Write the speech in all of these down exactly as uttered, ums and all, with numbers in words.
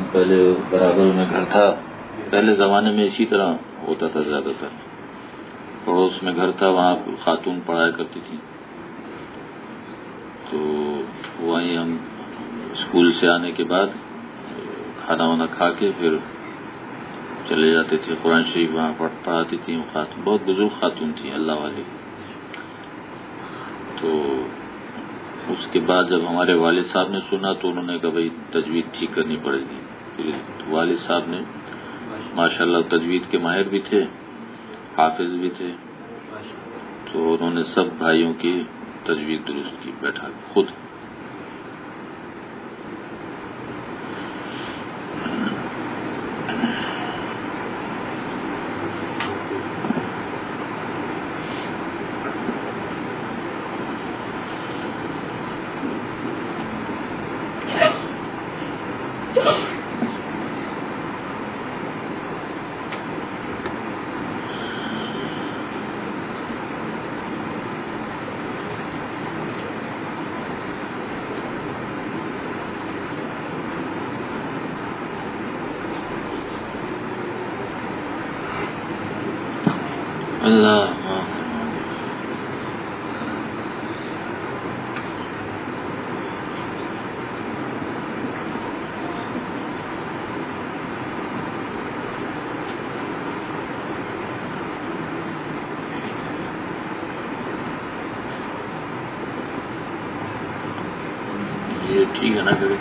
پہلے برابر میں گھر تھا. پہلے زمانے میں اسی طرح ہوتا تھا. زیادہ تر پڑوس میں گھر تھا, وہاں خاتون پڑھایا کرتی تھی. تو وہیں ہم اسکول سے آنے کے بعد کھانا وانا کھا کے پھر چلے جاتے تھے. قرآن شریف وہاں پڑھاتی تھیں. وہ خاتون بہت بزرگ خاتون تھیں, اللہ والی. تو اس کے بعد جب ہمارے والد صاحب نے سنا تو انہوں نے کہا بھائی تجوید ٹھیک کرنی پڑے گی. پھر والد صاحب نے ماشاءاللہ تجوید کے ماہر بھی تھے, حافظ بھی تھے. تو انہوں نے سب بھائیوں کی تجوید درست کی بیٹھا خود. اللہ یہ ٹھیک ہے نا کرے.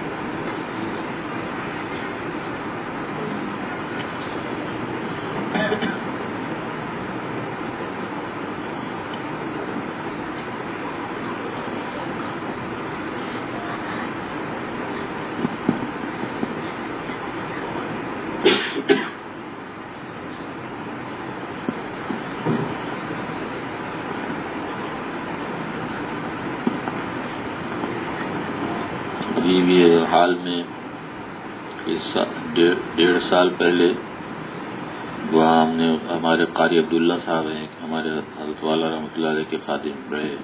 یہ حال میں اس ڈیڑھ سال پہلے وہاں ہم نے ہمارے قاری عبداللہ صاحب ہیں, ہمارے حضرت والا رحمۃ اللہ علیہ کے خادم رہے.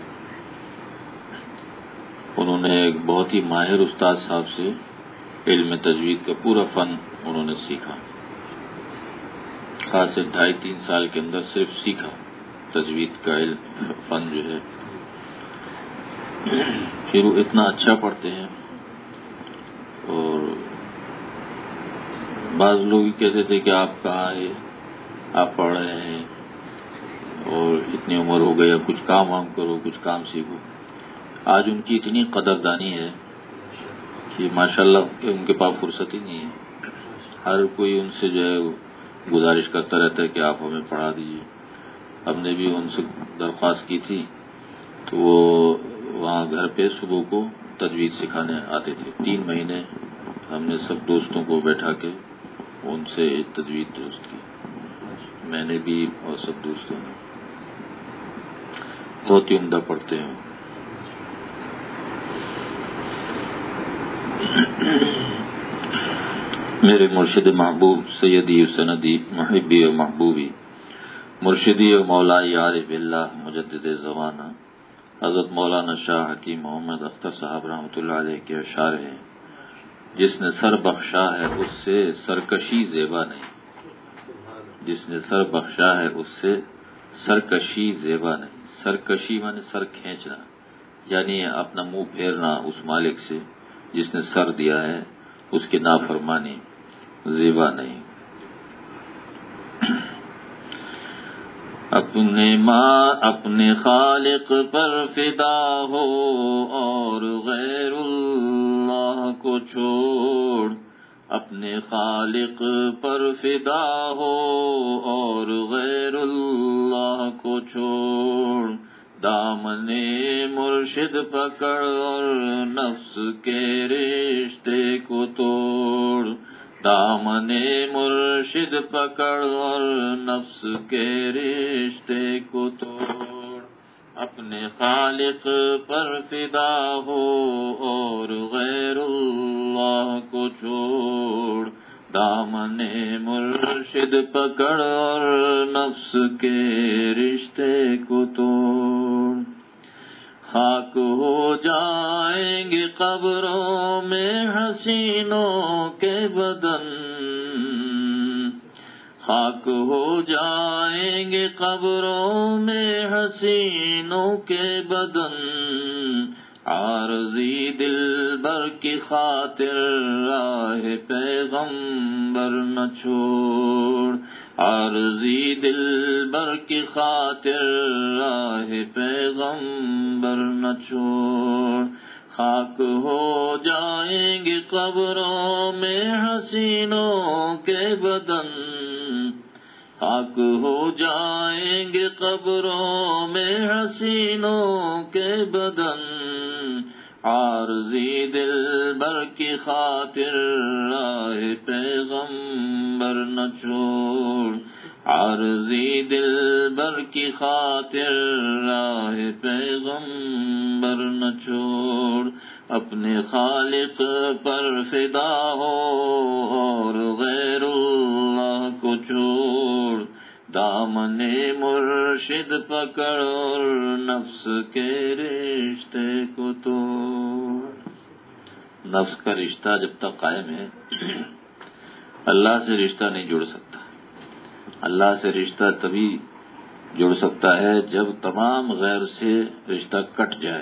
انہوں نے ایک بہت ہی ماہر استاد صاحب سے علم تجوید کا پورا فن انہوں نے سیکھا. خاص سے ڈھائی تین سال کے اندر صرف سیکھا تجوید کا علم فن جو ہے. پھر وہ اتنا اچھا پڑھتے ہیں. اور بعض لوگ ہی کہتے تھے کہ آپ کہاں ہے, آپ پڑھ رہے ہیں اور اتنی عمر ہو گئی, اب کچھ کام وام کرو, کچھ کام سیکھو. آج ان کی اتنی قدردانی ہے کہ ماشاءاللہ ان کے پاس فرصت ہی نہیں ہے. ہر کوئی ان سے جو ہے گزارش کرتا رہتا ہے کہ آپ ہمیں پڑھا دیجیے. ہم نے بھی ان سے درخواست کی تھی تو وہ وہاں گھر پہ صبح کو تجوید سکھانے آتے تھے. تین مہینے ہم نے سب دوستوں کو بیٹھا کے ان سے تجوید درست کی, میں نے بھی اور سب دوستوں نے. بہت ہی عمدہ پڑھتے ہیں. میرے مرشد محبوب سیدی سندی محبی و محبوبی مرشدی و مولائی عارف اللہ مجدد زمانہ حضرت مولانا شاہ حکیم محمد اختر صاحب رحمۃ اللہ علیہ کے اشعار ہیں, جس نے سر بخشا ہے اس سے سرکشی زیبا نہیں. جس نے سر بخشا ہے اس سے سرکشی زیبا نہیں. سرکشی مانے سر کھینچنا, یعنی اپنا منہ پھیرنا اس مالک سے جس نے سر دیا ہے, اس کی نافرمانی زیبا نہیں. اپنے ماں اپنے خالق پر فدا ہو اور غیر اللہ کو چھوڑ. اپنے خالق پر فدا ہو اور غیر اللہ کو چھوڑ. دامن مرشد پکڑ اور نفس کے رشتے کو توڑ. دامن مرشد پکڑ اور نفس کے رشتے کو توڑ. اپنے خالق پر فدا ہو اور غیر اللہ کو چھوڑ. دامن مرشد پکڑ اور نفس کے رشتے کو توڑ. خاک ہو جائیں گے قبروں میں حسینوں کے بدن، خاک ہو جائیں گے قبروں میں حسینوں کے بدن، عارضی دلبر کی خاطر راہ پیغمبر نہ چھوڑ، عارضی دلبر کی خاطر راہ پیغمبر نہ چھوڑ، خاک ہو جائیں گے قبروں میں حسینوں کے بدن، خاک ہو جائیں گے قبروں میں حسینوں کے بدن، عارضی دلبر کی خاطر راہ پیغمبر نہ چھوڑ، عارضی دلبر کی خاطر راہ پیغمبر نہ چھوڑ، اپنے خالق پر فدا ہو اور غیر اللہ کو چھوڑ، دامن مرشد پکڑ اور نفس کے رشتے کو توڑ۔ نفس کا رشتہ جب تک قائم ہے اللہ سے رشتہ نہیں جڑ سکتا۔ اللہ سے رشتہ تبھی جڑ سکتا ہے جب تمام غیر سے رشتہ کٹ جائے،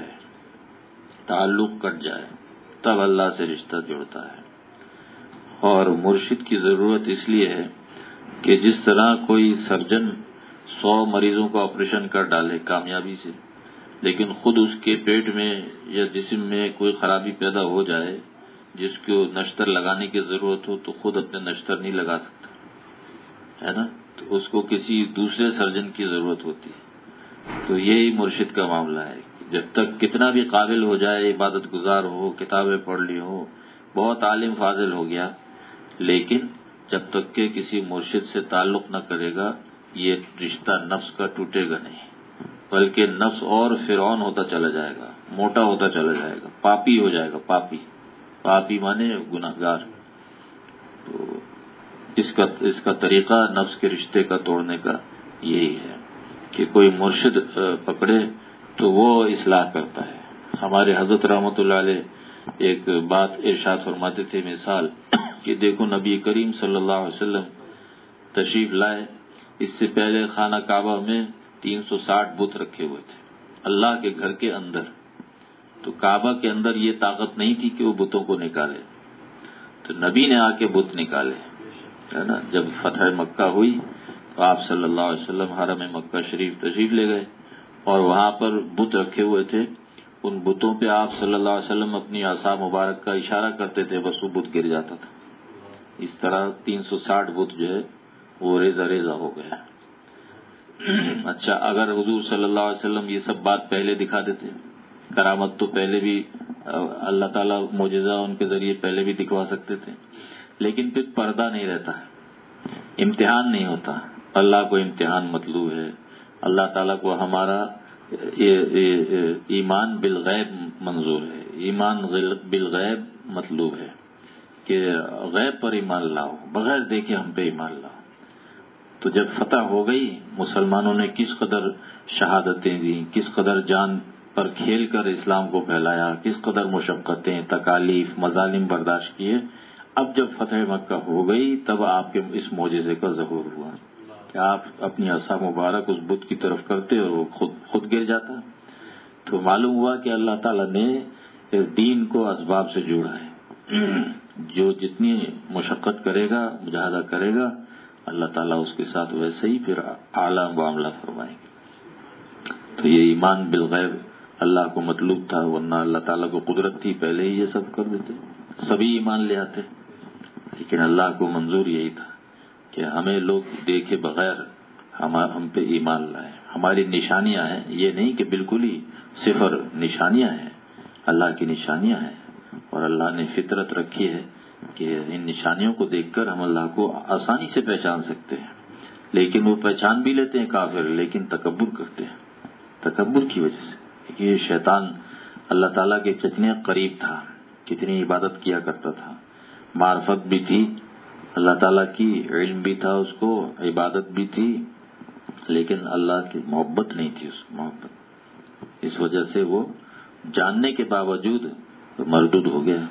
تعلق کٹ جائے، تب اللہ سے رشتہ جڑتا ہے۔ اور مرشد کی ضرورت اس لیے ہے کہ جس طرح کوئی سرجن سو مریضوں کا آپریشن کر ڈالے کامیابی سے، لیکن خود اس کے پیٹ میں یا جسم میں کوئی خرابی پیدا ہو جائے جس کو نشتر لگانے کی ضرورت ہو تو خود اپنے نشتر نہیں لگا سکتا ہے نا، تو اس کو کسی دوسرے سرجن کی ضرورت ہوتی ہے۔ تو یہی مرشد کا معاملہ ہے، جب تک کتنا بھی قابل ہو جائے، عبادت گزار ہو، کتابیں پڑھ لی ہو، بہت عالم فاضل ہو گیا، لیکن جب تک کہ کسی مرشد سے تعلق نہ کرے گا یہ رشتہ نفس کا ٹوٹے گا نہیں، بلکہ نفس اور فرعون ہوتا چلا جائے گا، موٹا ہوتا چلا جائے گا، پاپی ہو جائے گا، پاپی پاپی مانے گناہگار۔ تو اس کا اس کا طریقہ نفس کے رشتے کا توڑنے کا یہی ہے کہ کوئی مرشد پکڑے تو وہ اصلاح کرتا ہے۔ ہمارے حضرت رحمۃ اللہ علیہ ایک بات ارشاد فرماتے تھے، مثال کہ دیکھو نبی کریم صلی اللہ علیہ وسلم تشریف لائے، اس سے پہلے خانہ کعبہ میں تین سو ساٹھ بت رکھے ہوئے تھے اللہ کے گھر کے اندر، تو کعبہ کے اندر یہ طاقت نہیں تھی کہ وہ بتوں کو نکالے، تو نبی نے آ کے بت نکالے، ہے نا۔ جب فتح مکہ ہوئی تو آپ صلی اللہ علیہ وسلم حرم مکہ شریف تشریف لے گئے اور وہاں پر بت رکھے ہوئے تھے، ان بتوں پہ آپ صلی اللہ علیہ وسلم اپنی عصا مبارک کا اشارہ کرتے تھے، بس وہ بت گر جاتا تھا۔ اس طرح تین سو ساٹھ بت جو ہے وہ ریزہ ریزہ ہو گیا۔ اچھا، اگر حضور صلی اللہ علیہ وسلم یہ سب بات پہلے دکھا دیتے، کرامت تو پہلے بھی اللہ تعالیٰ معجزہ ان کے ذریعے پہلے بھی دکھوا سکتے تھے، لیکن پھر پردہ نہیں رہتا، امتحان نہیں ہوتا۔ اللہ کو امتحان مطلوب ہے، اللہ تعالیٰ کو ہمارا ایمان بالغیب منظور ہے، ایمان بالغیب مطلوب ہے کہ غیب پر ایمان لاؤ، بغیر دیکھے ہم پہ ایمان لاؤ۔ تو جب فتح ہو گئی، مسلمانوں نے کس قدر شہادتیں دیں، کس قدر جان پر کھیل کر اسلام کو پھیلایا، کس قدر مشقتیں، تکالیف، مظالم برداشت کیے۔ اب جب فتح مکہ ہو گئی تب آپ کے اس معجزے کا ظہور ہوا کہ آپ اپنی عصا مبارک اس بت کی طرف کرتے اور وہ خود خود گر جاتا۔ تو معلوم ہوا کہ اللہ تعالیٰ نے اس دین کو اسباب سے جوڑا ہے، جو جتنی مشقت کرے گا، مجاہدہ کرے گا، اللہ تعالیٰ اس کے ساتھ ویسے ہی پھر اعلیٰ معاملہ فرمائیں گے۔ تو یہ ایمان بالغیب اللہ کو مطلوب تھا، ورنہ اللہ تعالیٰ کو قدرت تھی پہلے ہی یہ سب کر دیتے، سبھی ایمان لے آتے، لیکن اللہ کو منظور یہی تھا کہ ہمیں لوگ دیکھے بغیر ہم پہ ایمان لائیں۔ ہماری نشانیاں ہیں، یہ نہیں کہ بالکل ہی صفر، نشانیاں ہیں، اللہ کی نشانیاں ہیں، اور اللہ نے فطرت رکھی ہے کہ ان نشانیوں کو دیکھ کر ہم اللہ کو آسانی سے پہچان سکتے ہیں، لیکن وہ پہچان بھی لیتے ہیں کافر، لیکن تکبر کرتے ہیں، تکبر کی وجہ سے۔ یہ شیطان اللہ تعالیٰ کے کتنے قریب تھا، کتنی عبادت کیا کرتا تھا، معرفت بھی تھی اللہ تعالیٰ کی، علم بھی تھا اس کو، عبادت بھی تھی، لیکن اللہ کی محبت نہیں تھی، اس محبت اس وجہ سے وہ جاننے کے باوجود مردود ہو گیا۔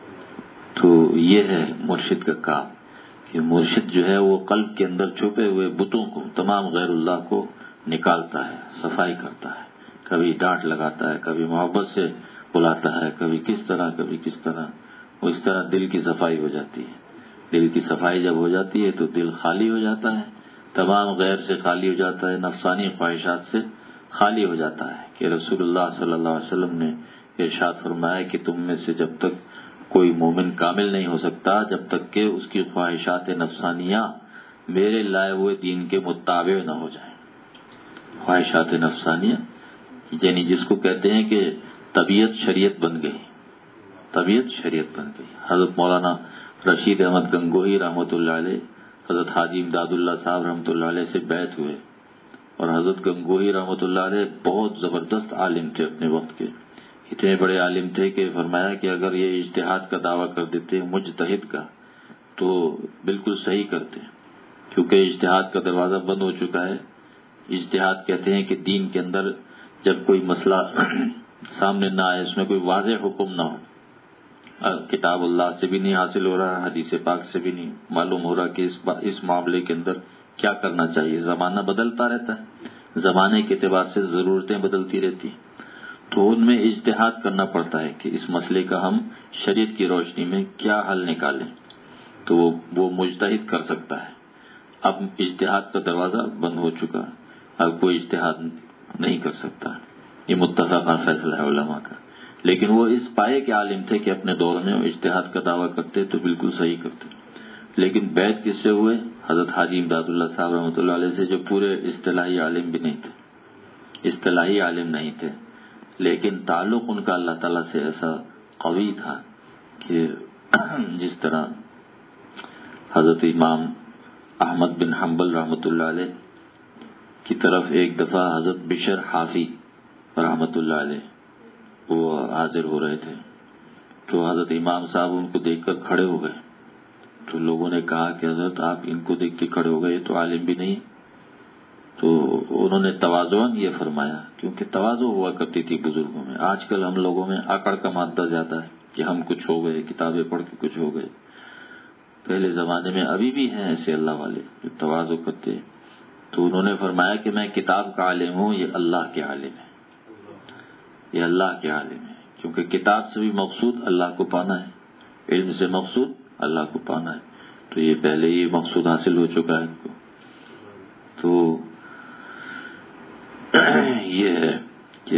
تو یہ ہے مرشد کا کام کہ مرشد جو ہے وہ قلب کے اندر چھپے ہوئے بتوں کو، تمام غیر اللہ کو نکالتا ہے، صفائی کرتا ہے، کبھی ڈانٹ لگاتا ہے، کبھی محبت سے بلاتا ہے، کبھی کس طرح کبھی کس طرح، وہ اس طرح دل کی صفائی ہو جاتی ہے۔ دل کی صفائی جب ہو جاتی ہے تو دل خالی ہو جاتا ہے، تمام غیر سے خالی ہو جاتا ہے، نفسانی خواہشات سے خالی ہو جاتا ہے کہ رسول اللہ صلی اللہ علیہ وسلم نے ارشاد فرمایا کہ تم میں سے جب تک کوئی مومن کامل نہیں ہو سکتا جب تک کہ اس کی خواہشات نفسانیہ میرے لائے ہوئے دین کے مطابع نہ ہو جائیں۔ خواہشات نفسانیہ یعنی جس کو کہتے ہیں کہ طبیعت شریعت بن گئی، طبیعت شریعت بن گئی۔ حضرت مولانا رشید احمد گنگوہی رحمۃ اللہ علیہ حضرت حاجی امداد اللہ صاحب رحمۃ اللہ علیہ سے بیعت ہوئے، اور حضرت گنگوہی رحمۃ اللہ علیہ بہت زبردست عالم تھے، اپنے وقت کے اتنے بڑے عالم تھے کہ فرمایا کہ اگر یہ اجتہاد کا دعویٰ کر دیتے مجتہد کا تو بالکل صحیح کرتے، کیونکہ اجتہاد کا دروازہ بند ہو چکا ہے۔ اجتہاد کہتے ہیں کہ دین کے اندر جب کوئی مسئلہ سامنے نہ آئے، اس میں کوئی واضح حکم نہ ہو، کتاب اللہ سے بھی نہیں حاصل ہو رہا، حدیث پاک سے بھی نہیں معلوم ہو رہا کہ اس اس معاملے کے اندر کیا کرنا چاہیے۔ زمانہ بدلتا رہتا ہے، زمانے کے اعتبار سے ضرورتیں بدلتی رہتی ہیں، تو ان میں اجتہاد کرنا پڑتا ہے کہ اس مسئلے کا ہم شریعت کی روشنی میں کیا حل نکالیں، تو وہ وہ مجتہد کر سکتا ہے۔ اب اجتہاد کا دروازہ بند ہو چکا، اب کوئی اجتہاد نہیں کر سکتا، یہ متفقہ فیصلہ ہے علماء کا۔ لیکن وہ اس پائے کے عالم تھے کہ اپنے دور میں اجتہاد کا دعویٰ کرتے تو بالکل صحیح کرتے۔ لیکن بیعت کس سے ہوئے؟ حضرت حاجی امداد اللہ صاحب رحمۃ اللہ علیہ سے، جو پورے اصطلاحی عالم بھی نہیں تھے، اصطلاحی عالم نہیں تھے، لیکن تعلق ان کا اللہ تعالیٰ سے ایسا قوی تھا کہ جس طرح حضرت امام احمد بن حنبل رحمۃ اللہ علیہ کی طرف ایک دفعہ حضرت بشر حافی رحمۃ اللہ علیہ وہ حاضر ہو رہے تھے، تو حضرت امام صاحب ان کو دیکھ کر کھڑے ہو گئے، تو لوگوں نے کہا کہ حضرت آپ ان کو دیکھ کے کھڑے ہو گئے، تو عالم بھی نہیں۔ تو انہوں نے تواضعاً یہ فرمایا، کیونکہ تواضع ہوا کرتی تھی بزرگوں میں۔ آج کل ہم لوگوں میں آکڑ کا مادہ زیادہ ہے کہ ہم کچھ ہو گئے، کتابیں پڑھ کے کچھ ہو گئے۔ پہلے زمانے میں ابھی بھی ہیں ایسے اللہ والے جو تواضع کرتے ہیں۔ تو انہوں نے فرمایا کہ میں کتاب کا عالم ہوں، یہ اللہ کے عالم ہے، یہ اللہ کے عالم ہے، کیونکہ کتاب سے بھی مقصود اللہ کو پانا ہے، علم سے مقصود اللہ کو پانا ہے، تو یہ پہلے ہی مقصود حاصل ہو چکا ہے ان کو۔ تو یہ ہے کہ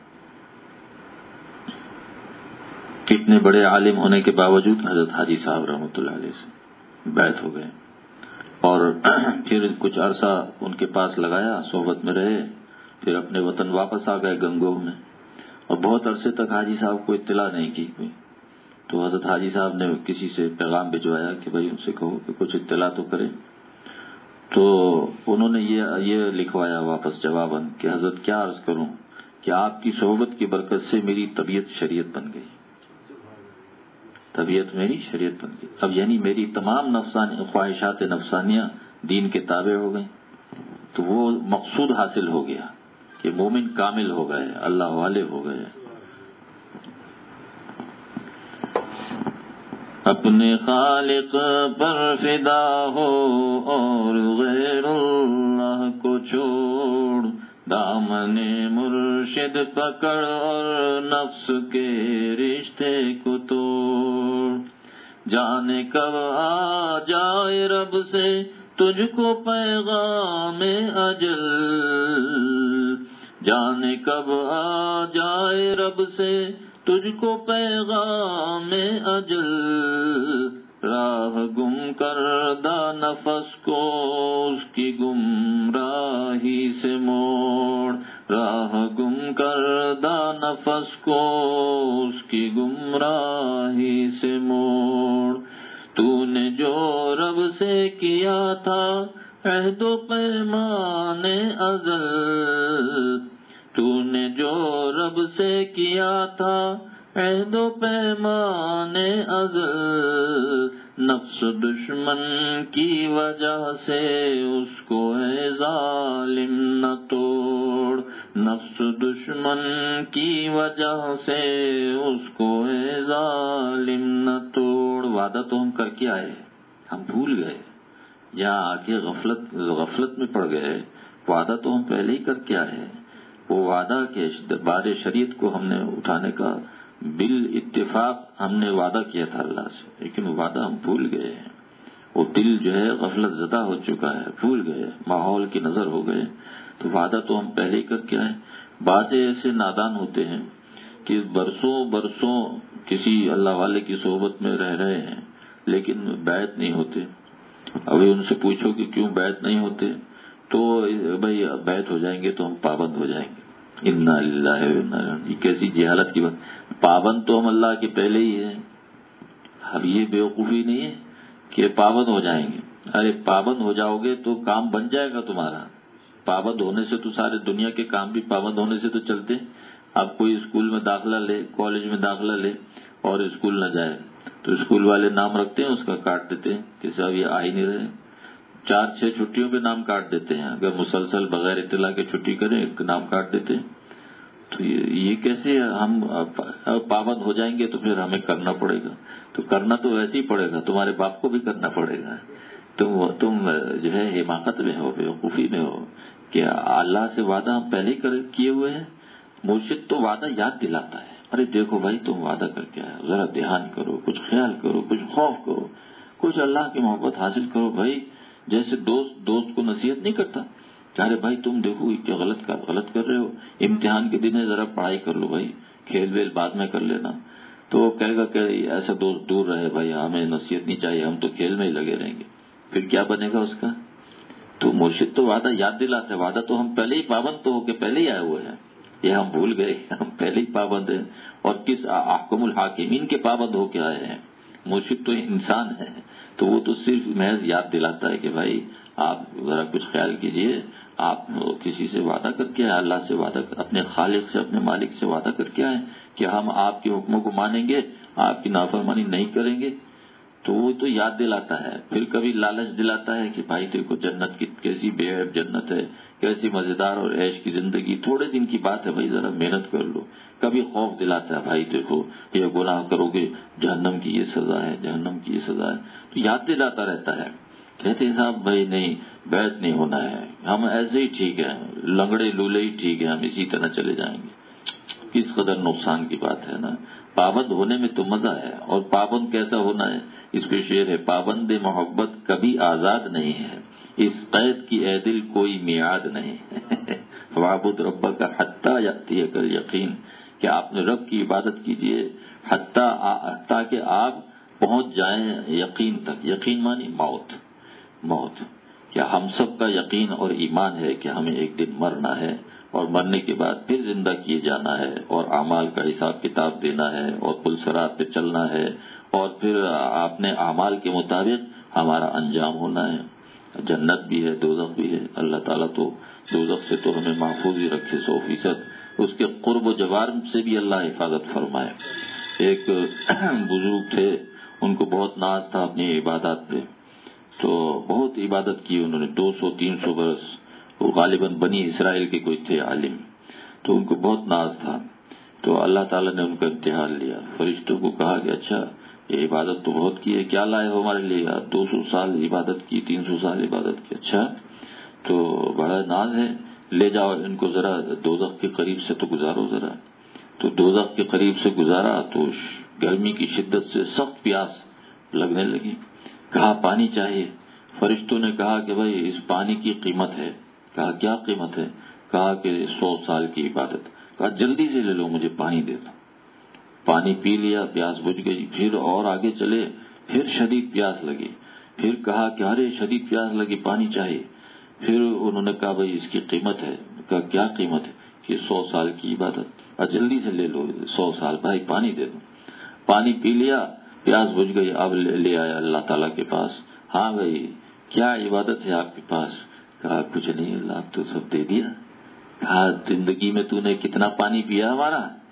اتنے بڑے عالم ہونے کے باوجود حضرت حاجی صاحب رحمۃ اللہ علیہ سے بیعت ہو گئے، اور پھر کچھ عرصہ ان کے پاس لگایا، صحبت میں رہے، پھر اپنے وطن واپس آ گئے گنگوہ میں، اور بہت عرصے تک حاجی صاحب کو اطلاع نہیں کی کوئی۔ تو حضرت حاجی صاحب نے کسی سے پیغام بھجوایا کہ بھائی ان سے کہو کہ کچھ اطلاع تو کرے، تو انہوں نے یہ یہ لکھوایا واپس جواباً کہ حضرت کیا عرض کروں کہ آپ کی صحبت کی برکت سے میری طبیعت شریعت بن گئی، طبیعت میری شریعت بن گئی، اب یعنی میری تمام نفسانی خواہشات نفسانیہ دین کے تابع ہو گئیں، تو وہ مقصود حاصل ہو گیا کہ مومن کامل ہو گئے، اللہ والے ہو گئے۔ اپنے خالق پر فدا ہو اور غیر اللہ کو چھوڑ، دامن مرشد پکڑ اور نفس کے رشتے کو توڑ، جانے کب آ جائے رب سے تجھ کو پیغام اجل، جانے کب آ جائے رب سے تجھ کو پیغام اجل، راہ گم کردہ نفس کو اس کی گمراہی سے موڑ، راہ گم کردہ نفس کو اس کی گمراہی سے موڑ، تو نے جو رب سے کیا تھا عہد و پیمان ازل، تو نے جو رب سے کیا تھا عہد و پیمان ازل، نفس دشمن کی وجہ سے اس کو ہے ظالم نہ توڑ، نفس دشمن کی وجہ سے اس کو ہے ظالم نہ توڑ۔ وعدہ تو ہم کر کے آئے، ہم بھول گئے، یہاں آ کے غفلت غفلت میں پڑ گئے۔ وعدہ تو ہم پہلے ہی کر کے آئے، وہ وعدہ کے بار شریعت کو ہم نے اٹھانے کا بالاتفاق ہم نے وعدہ کیا تھا اللہ سے، لیکن وہ وعدہ ہم بھول گئے ہیں۔ وہ دل جو ہے غفلت زدہ ہو چکا ہے، بھول گئے، ماحول کی نظر ہو گئے، تو وعدہ تو ہم پہلے ہی کر کے آئے۔ بعض ایسے نادان ہوتے ہیں کہ برسوں برسوں کسی اللہ والے کی صحبت میں رہ رہے ہیں لیکن بیعت نہیں ہوتے۔ ابھی ان سے پوچھو کہ کیوں بیعت نہیں ہوتے تو بھائی بیعت ہو جائیں گے تو ہم پابند ہو جائیں گے۔ انا للہ و انا الیہ، یہ کیسی جہالت کی بات، پابند تو ہم اللہ کے پہلے ہی ہیں۔ اب یہ بیوقوفی نہیں ہے کہ پابند ہو جائیں گے، ارے پابند ہو جاؤ گے تو کام بن جائے گا تمہارا۔ پابند ہونے سے تو سارے دنیا کے کام بھی پابند ہونے سے تو چلتے۔ اب کوئی اسکول میں داخلہ لے، کالج میں داخلہ لے اور اسکول نہ جائے تو اسکول والے نام رکھتے ہیں، اس کا کاٹ دیتے ہیں کہ صاحب یہ آ ہی نہیں رہے۔ چار چھ چھٹیوں پہ نام کاٹ دیتے ہیں، اگر مسلسل بغیر اطلاع کے چھٹی کریں نام کاٹ دیتے ہیں۔ تو یہ کیسے ہم پابند ہو جائیں گے تو پھر ہمیں کرنا پڑے گا، تو کرنا تو ویسے ہی پڑے گا، تمہارے باپ کو بھی کرنا پڑے گا۔ تم تم جو ہے حماقت میں ہو، بیوقوفی میں ہو کہ اللہ سے وعدہ ہم پہلے ہی کیے ہوئے ہیں۔ مرشد تو وعدہ یاد دلاتا ہے، ارے دیکھو بھائی تم وعدہ کر کے آئے، ذرا دھیان کرو، کچھ خیال کرو، کچھ خوف کرو، کچھ اللہ کی محبت حاصل کرو۔ بھائی جیسے دوست دوست کو نصیحت نہیں کرتا، ارے بھائی تم دیکھو کیا غلط کر غلط کر رہے ہو، امتحان کے دن ہے ذرا پڑھائی کر لو بھائی، کھیل ویل بعد میں کر لینا۔ تو وہ کہے گا کہ ایسا دوست دور رہے بھائی، ہمیں نصیحت نہیں چاہیے، ہم تو کھیل میں ہی لگے رہیں گے، پھر کیا بنے گا اس کا؟ تو مرشد تو وعدہ یاد دلاتا ہے، وعدہ تو ہم پہلے ہی پابند تو ہو کے پہلے ہی آئے ہوئے ہیں، یہ ہم بھول گئے، ہم پہلے ہی پابند ہیں، اور کس احکم الحاکمین کے پابند ہو کے آئے ہیں۔ مرشد تو انسان ہے، تو وہ تو صرف محض یاد دلاتا ہے کہ بھائی آپ ذرا کچھ خیال کیجئے، آپ کسی سے وعدہ کر کے آئے، اللہ سے وعدہ، اپنے خالق سے، اپنے مالک سے وعدہ کر کے آئے کہ ہم آپ کے حکموں کو مانیں گے، آپ کی نافرمانی نہیں کریں گے۔ تو وہ تو یاد دلاتا ہے، پھر کبھی لالچ دلاتا ہے کہ بھائی دیکھو جنت کی کیسی بے عیب جنت ہے، کیسی مزیدار اور عیش کی زندگی، تھوڑے دن کی بات ہے بھائی، ذرا محنت کر لو۔ کبھی خوف دلاتا ہے، بھائی دیکھو یہ گناہ کرو گے جہنم کی یہ سزا ہے، جہنم کی یہ سزا ہے، تو یاد دلاتا رہتا ہے۔ کہتے ہیں صاحب بھائی نہیں، بیعت نہیں ہونا ہے، ہم ایسے ہی ٹھیک ہیں، لنگڑے لولے ہی ٹھیک ہیں، ہم اسی طرح چلے جائیں گے۔ کس قدر نقصان کی بات ہے نا، پابند ہونے میں تو مزہ ہے، اور پابند کیسا ہونا ہے، اس پہ شعر ہے، پابند محبت کبھی آزاد نہیں ہے، اس قید کی اے دل کوئی میعاد نہیں ہے۔ وَاعْبُدْ رَبَّكَ حَتَّى يَأْتِيَكَ الْيَقِينُ، کہ آپ نے رب کی عبادت کیجئے حتیٰ کہ آپ پہنچ جائیں یقین تک۔ یقین مانی موت، موت کیا ہم سب کا یقین اور ایمان ہے کہ ہمیں ایک دن مرنا ہے، اور مرنے کے بعد پھر زندہ کیے جانا ہے، اور اعمال کا حساب کتاب دینا ہے، اور پل صراط پہ چلنا ہے، اور پھر اپنے اعمال کے مطابق ہمارا انجام ہونا ہے۔ جنت بھی ہے، دوزخ بھی ہے، اللہ تعالیٰ تو دوزخ سے تو ہمیں محفوظ ہی رکھے سو فیصد، اس کے قرب و جوار سے بھی اللہ حفاظت فرمائے۔ ایک بزرگ تھے، ان کو بہت ناز تھا اپنی عبادات پہ، تو بہت عبادت کی انہوں نے، دو سو تین سو برس، وہ غالباً بنی اسرائیل کے کوئی تھے عالم، تو ان کو بہت ناز تھا۔ تو اللہ تعالیٰ نے ان کا امتحان لیا، فرشتوں کو کہا کہ اچھا یہ عبادت تو بہت کی ہے، کیا لائے ہو ہمارے لیے؟ دو سو سال عبادت کی، تین سو سال عبادت کی، اچھا تو بڑا ناز ہے، لے جاؤ ان کو ذرا دوزخ کے قریب سے تو گزارو ذرا۔ تو دوزخ کے قریب سے گزارا تو گرمی کی شدت سے سخت پیاس لگنے لگی، کہا پانی چاہیے۔ فرشتوں نے کہا کہ بھائی اس پانی کی قیمت ہے۔ کہا کیا قیمت ہے؟ کہا کہ سو سال کی عبادت۔ کہا جلدی سے لے لو، مجھے پانی دے دو۔ پانی پی لیا، پیاس بجھ گئی، پھر اور آگے چلے، پھر شدید پیاس لگی، پھر کہا کہ ارے شدید پیاس لگی، پانی چاہیے۔ پھر انہوں نے کہا بھائی اس کی قیمت ہے۔ کہا کیا قیمت ہے؟ کہ سو سال کی عبادت، اور جلدی سے لے لو سو سال، بھائی پانی دے دو۔ پانی پی لیا، پیاس بجھ گئی، اب لے آیا اللہ تعالیٰ کے پاس۔ ہاں بھائی کیا عبادت ہے آپ کے پاس؟ کہا کچھ نہیں اللہ، تو سب دے دیا۔ کہا زندگی میں تو نے کتنا پانی پیا ہمارا؟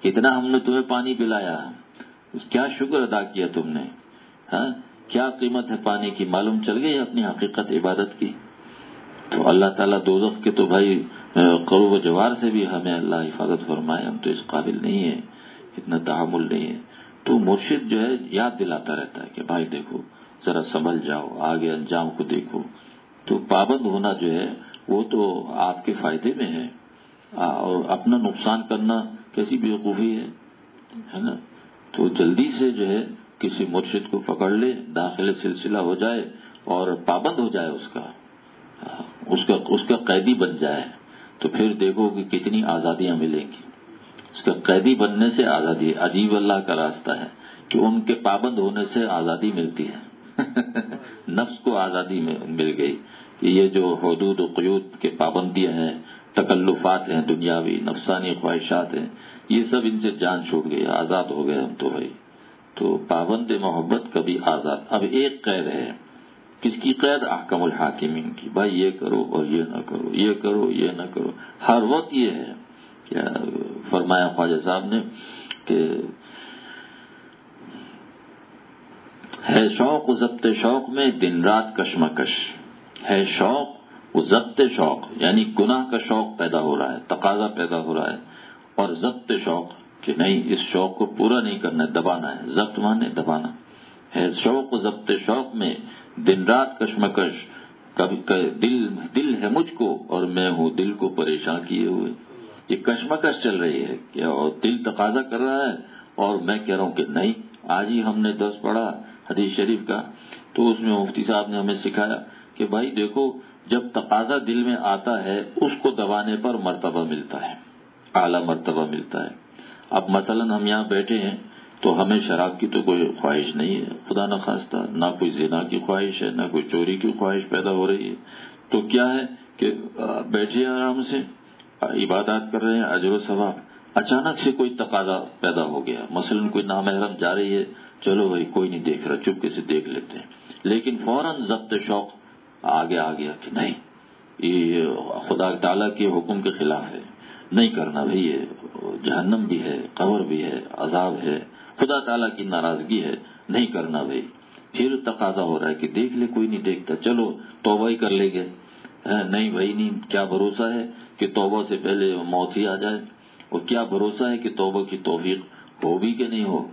اتنا ہم نے تمہیں پانی پلایا، کیا شکر ادا کیا تم نے؟ ہاں کیا قیمت ہے پانی کی، معلوم چل گئی اپنی حقیقت عبادت کی۔ تو اللہ تعالیٰ دوزخ کے تو بھائی قرب و جوار سے بھی ہمیں اللہ حفاظت فرمائے، ہم تو اس قابل نہیں ہیں، اتنا تحمل نہیں ہے۔ تو مرشد جو ہے یاد دلاتا رہتا ہے کہ بھائی دیکھو ذرا سنبھل جاؤ، آگے انجام کو دیکھو۔ تو پابند ہونا جو ہے وہ تو آپ کے فائدے میں ہے، اور اپنا نقصان کرنا کیسی بیوقوفی ہے، ہے نا؟ تو جلدی سے جو ہے کسی مرشد کو پکڑ لے، داخل سلسلہ ہو جائے اور پابند ہو جائے اس کا اس کا اس کا قیدی بن جائے، تو پھر دیکھو کہ کتنی آزادیاں ملیں گی۔ اس کا قیدی بننے سے آزادی، عجیب اللہ کا راستہ ہے کہ ان کے پابند ہونے سے آزادی ملتی ہے نفس کو آزادی مل گئی کہ یہ جو حدود و قیود کے پابندیاں ہیں، تکلفات ہیں، دنیاوی نفسانی خواہشات ہیں، یہ سب ان سے جان چھوٹ گئی، آزاد ہو گئے ہم تو بھائی۔ تو پابند محبت کبھی آزاد۔ اب ایک قید ہے، کس کی قید؟ احکم الحاکمین کی، بھائی یہ کرو اور یہ نہ کرو، یہ کرو یہ نہ کرو۔ ہر وقت یہ ہے، کیا فرمایا خواجہ صاحب نے کہ ہے شوق و ضبط شوق میں دن رات کشمکش، ہے شوق و ضبط شوق یعنی گناہ کا شوق پیدا ہو رہا ہے، تقاضا پیدا ہو رہا ہے، اور ضبط شوق کہ نہیں اس شوق کو پورا نہیں کرنا ہے، دبانا ہے، ضبط مانے دبانا ہے۔ شوق و ضبط شوق میں دن رات کشمکش، کبھی دل دل ہے مجھ کو اور میں ہوں دل کو پریشان کیے ہوئے۔ یہ کشمکش چل رہی ہے کہ اور دل تقاضا کر رہا ہے اور میں کہہ رہا ہوں کہ نہیں۔ آج ہی ہم نے درس پڑھا حدیث شریف کا، تو اس میں مفتی صاحب نے ہمیں سکھایا کہ بھائی دیکھو جب تقاضا دل میں آتا ہے اس کو دبانے پر مرتبہ ملتا ہے، اعلیٰ مرتبہ ملتا ہے۔ اب مثلا ہم یہاں بیٹھے ہیں تو ہمیں شراب کی تو کوئی خواہش نہیں ہے، خدا نخواستہ، نہ کوئی زنا کی خواہش ہے، نہ کوئی چوری کی خواہش پیدا ہو رہی ہے، تو کیا ہے کہ بیٹھے آرام سے عبادات کر رہے ہیں، اجر و ثواب۔ اچانک سے کوئی تقاضا پیدا ہو گیا، مثلا کوئی نامحرم جا رہی ہے، چلو بھائی کوئی نہیں دیکھ رہا، چپکے سے دیکھ لیتے ہیں، لیکن فوراً ضبط شوق آگے آ گیا کہ نہیں یہ خدا تعالیٰ کے حکم کے خلاف ہے، نہیں کرنا بھائی، یہ جہنم بھی ہے، قبر بھی ہے، عذاب ہے، خدا تعالیٰ کی ناراضگی ہے، نہیں کرنا بھائی۔ پھر تقاضا ہو رہا ہے کہ دیکھ لے، کوئی نہیں دیکھتا، چلو توبہ ہی کر لے گے۔ نہیں بھائی نہیں، کیا بھروسہ ہے کہ توبہ سے پہلے موت ہی آ جائے، اور کیا بھروسہ ہے کہ توبہ کی توفیق ہو بھی کہ نہیں ہو۔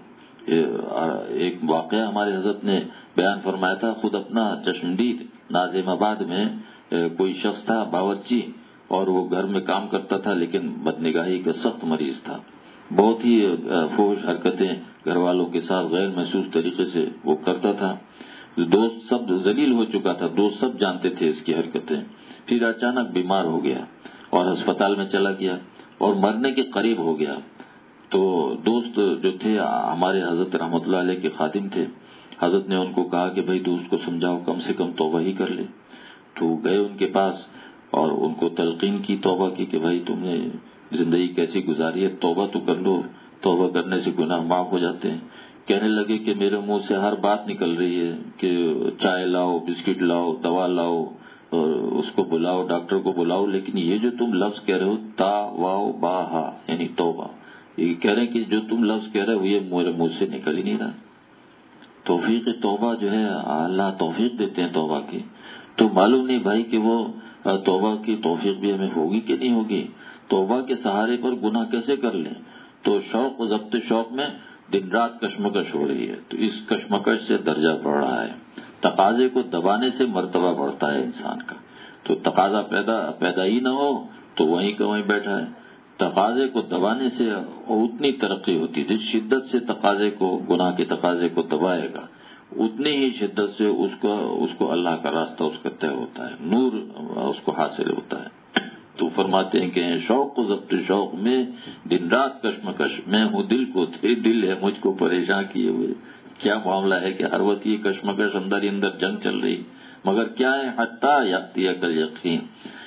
ایک واقعہ ہمارے حضرت نے بیان فرمایا تھا، خود اپنا چشمدید ناظم آباد میں کوئی شخص تھا باورچی، اور وہ گھر میں کام کرتا تھا لیکن بدنگاہی کا سخت مریض تھا، بہت ہی فحش حرکتیں گھر والوں کے ساتھ غیر محسوس طریقے سے وہ کرتا تھا۔ دوست سب ذلیل ہو چکا تھا، دوست سب جانتے تھے اس کی حرکتیں۔ پھر اچانک بیمار ہو گیا اور ہسپتال میں چلا گیا اور مرنے کے قریب ہو گیا۔ تو دوست جو تھے ہمارے حضرت رحمۃ اللہ علیہ کے خادم تھے، حضرت نے ان کو کہا کہ بھائی دوست کو سمجھاؤ کم سے کم توبہ ہی کر لے۔ تو گئے ان کے پاس اور ان کو تلقین کی، توبہ کی کہ بھائی تم نے زندگی کیسی گزاری ہے، توبہ تو کر لو، توبہ کرنے سے گناہ معاف ہو جاتے ہیں۔ کہنے لگے کہ میرے منہ سے ہر بات نکل رہی ہے کہ چائے لاؤ، بسکٹ لاؤ، دوا لاؤ، اور اس کو بلاؤ، ڈاکٹر کو بلاؤ، لیکن یہ جو تم لفظ کہہ رہے ہو تا واو با ہا یعنی توبہ، یہ کہہ رہے ہیں کہ جو تم لفظ کہہ رہے ہو یہ میرے منہ سے نکل ہی نہیں رہا۔ توفیق توبہ جو ہے اللہ توفیق دیتے ہیں توبہ کی، تو معلوم نہیں بھائی کہ وہ توبہ کی توفیق بھی ہمیں ہوگی کہ نہیں ہوگی۔ توبہ کے سہارے پر گناہ کیسے کر لیں؟ تو شوق و ضبط شوق میں دن رات کشمکش ہو رہی ہے، تو اس کشمکش سے درجہ بڑھ رہا ہے، تقاضے کو دبانے سے مرتبہ بڑھتا ہے انسان کا۔ تو تقاضا پیدا پیدا ہی نہ ہو تو وہیں کا وہیں بیٹھا ہے، تقاضے کو دبانے سے اتنی ترقی ہوتی، جس شدت سے تقاضے کو، گناہ کے تقاضے کو دبائے گا اتنی ہی شدت سے اس کو اس کو اللہ کا راستہ اس کا طے ہوتا ہے، نور اس کو حاصل ہوتا ہے۔ تو فرماتے ہیں کہ شوق و ضبط شوق میں دن رات کشمکش، میں ہوں دل کو، تیرے دل ہے مجھ کو پریشان کیے ہوئے۔ کیا معاملہ ہے کہ ہر وقت یہ کشمکش اندر ہی اندر جنگ چل رہی، مگر کیا ہے حتی یأتیک الیقین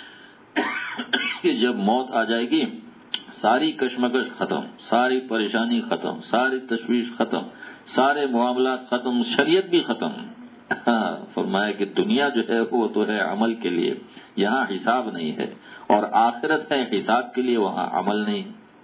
کہ جب موت آ جائے گی ساری کشمکش ختم، ساری پریشانی ختم، ساری تشویش ختم، سارے معاملات ختم، شریعت بھی ختم۔ فرمایا کہ دنیا جو ہے وہ تو ہے عمل کے لیے، یہاں حساب نہیں ہے، اور آخرت ہے حساب کے لیے، وہاں عمل نہیں۔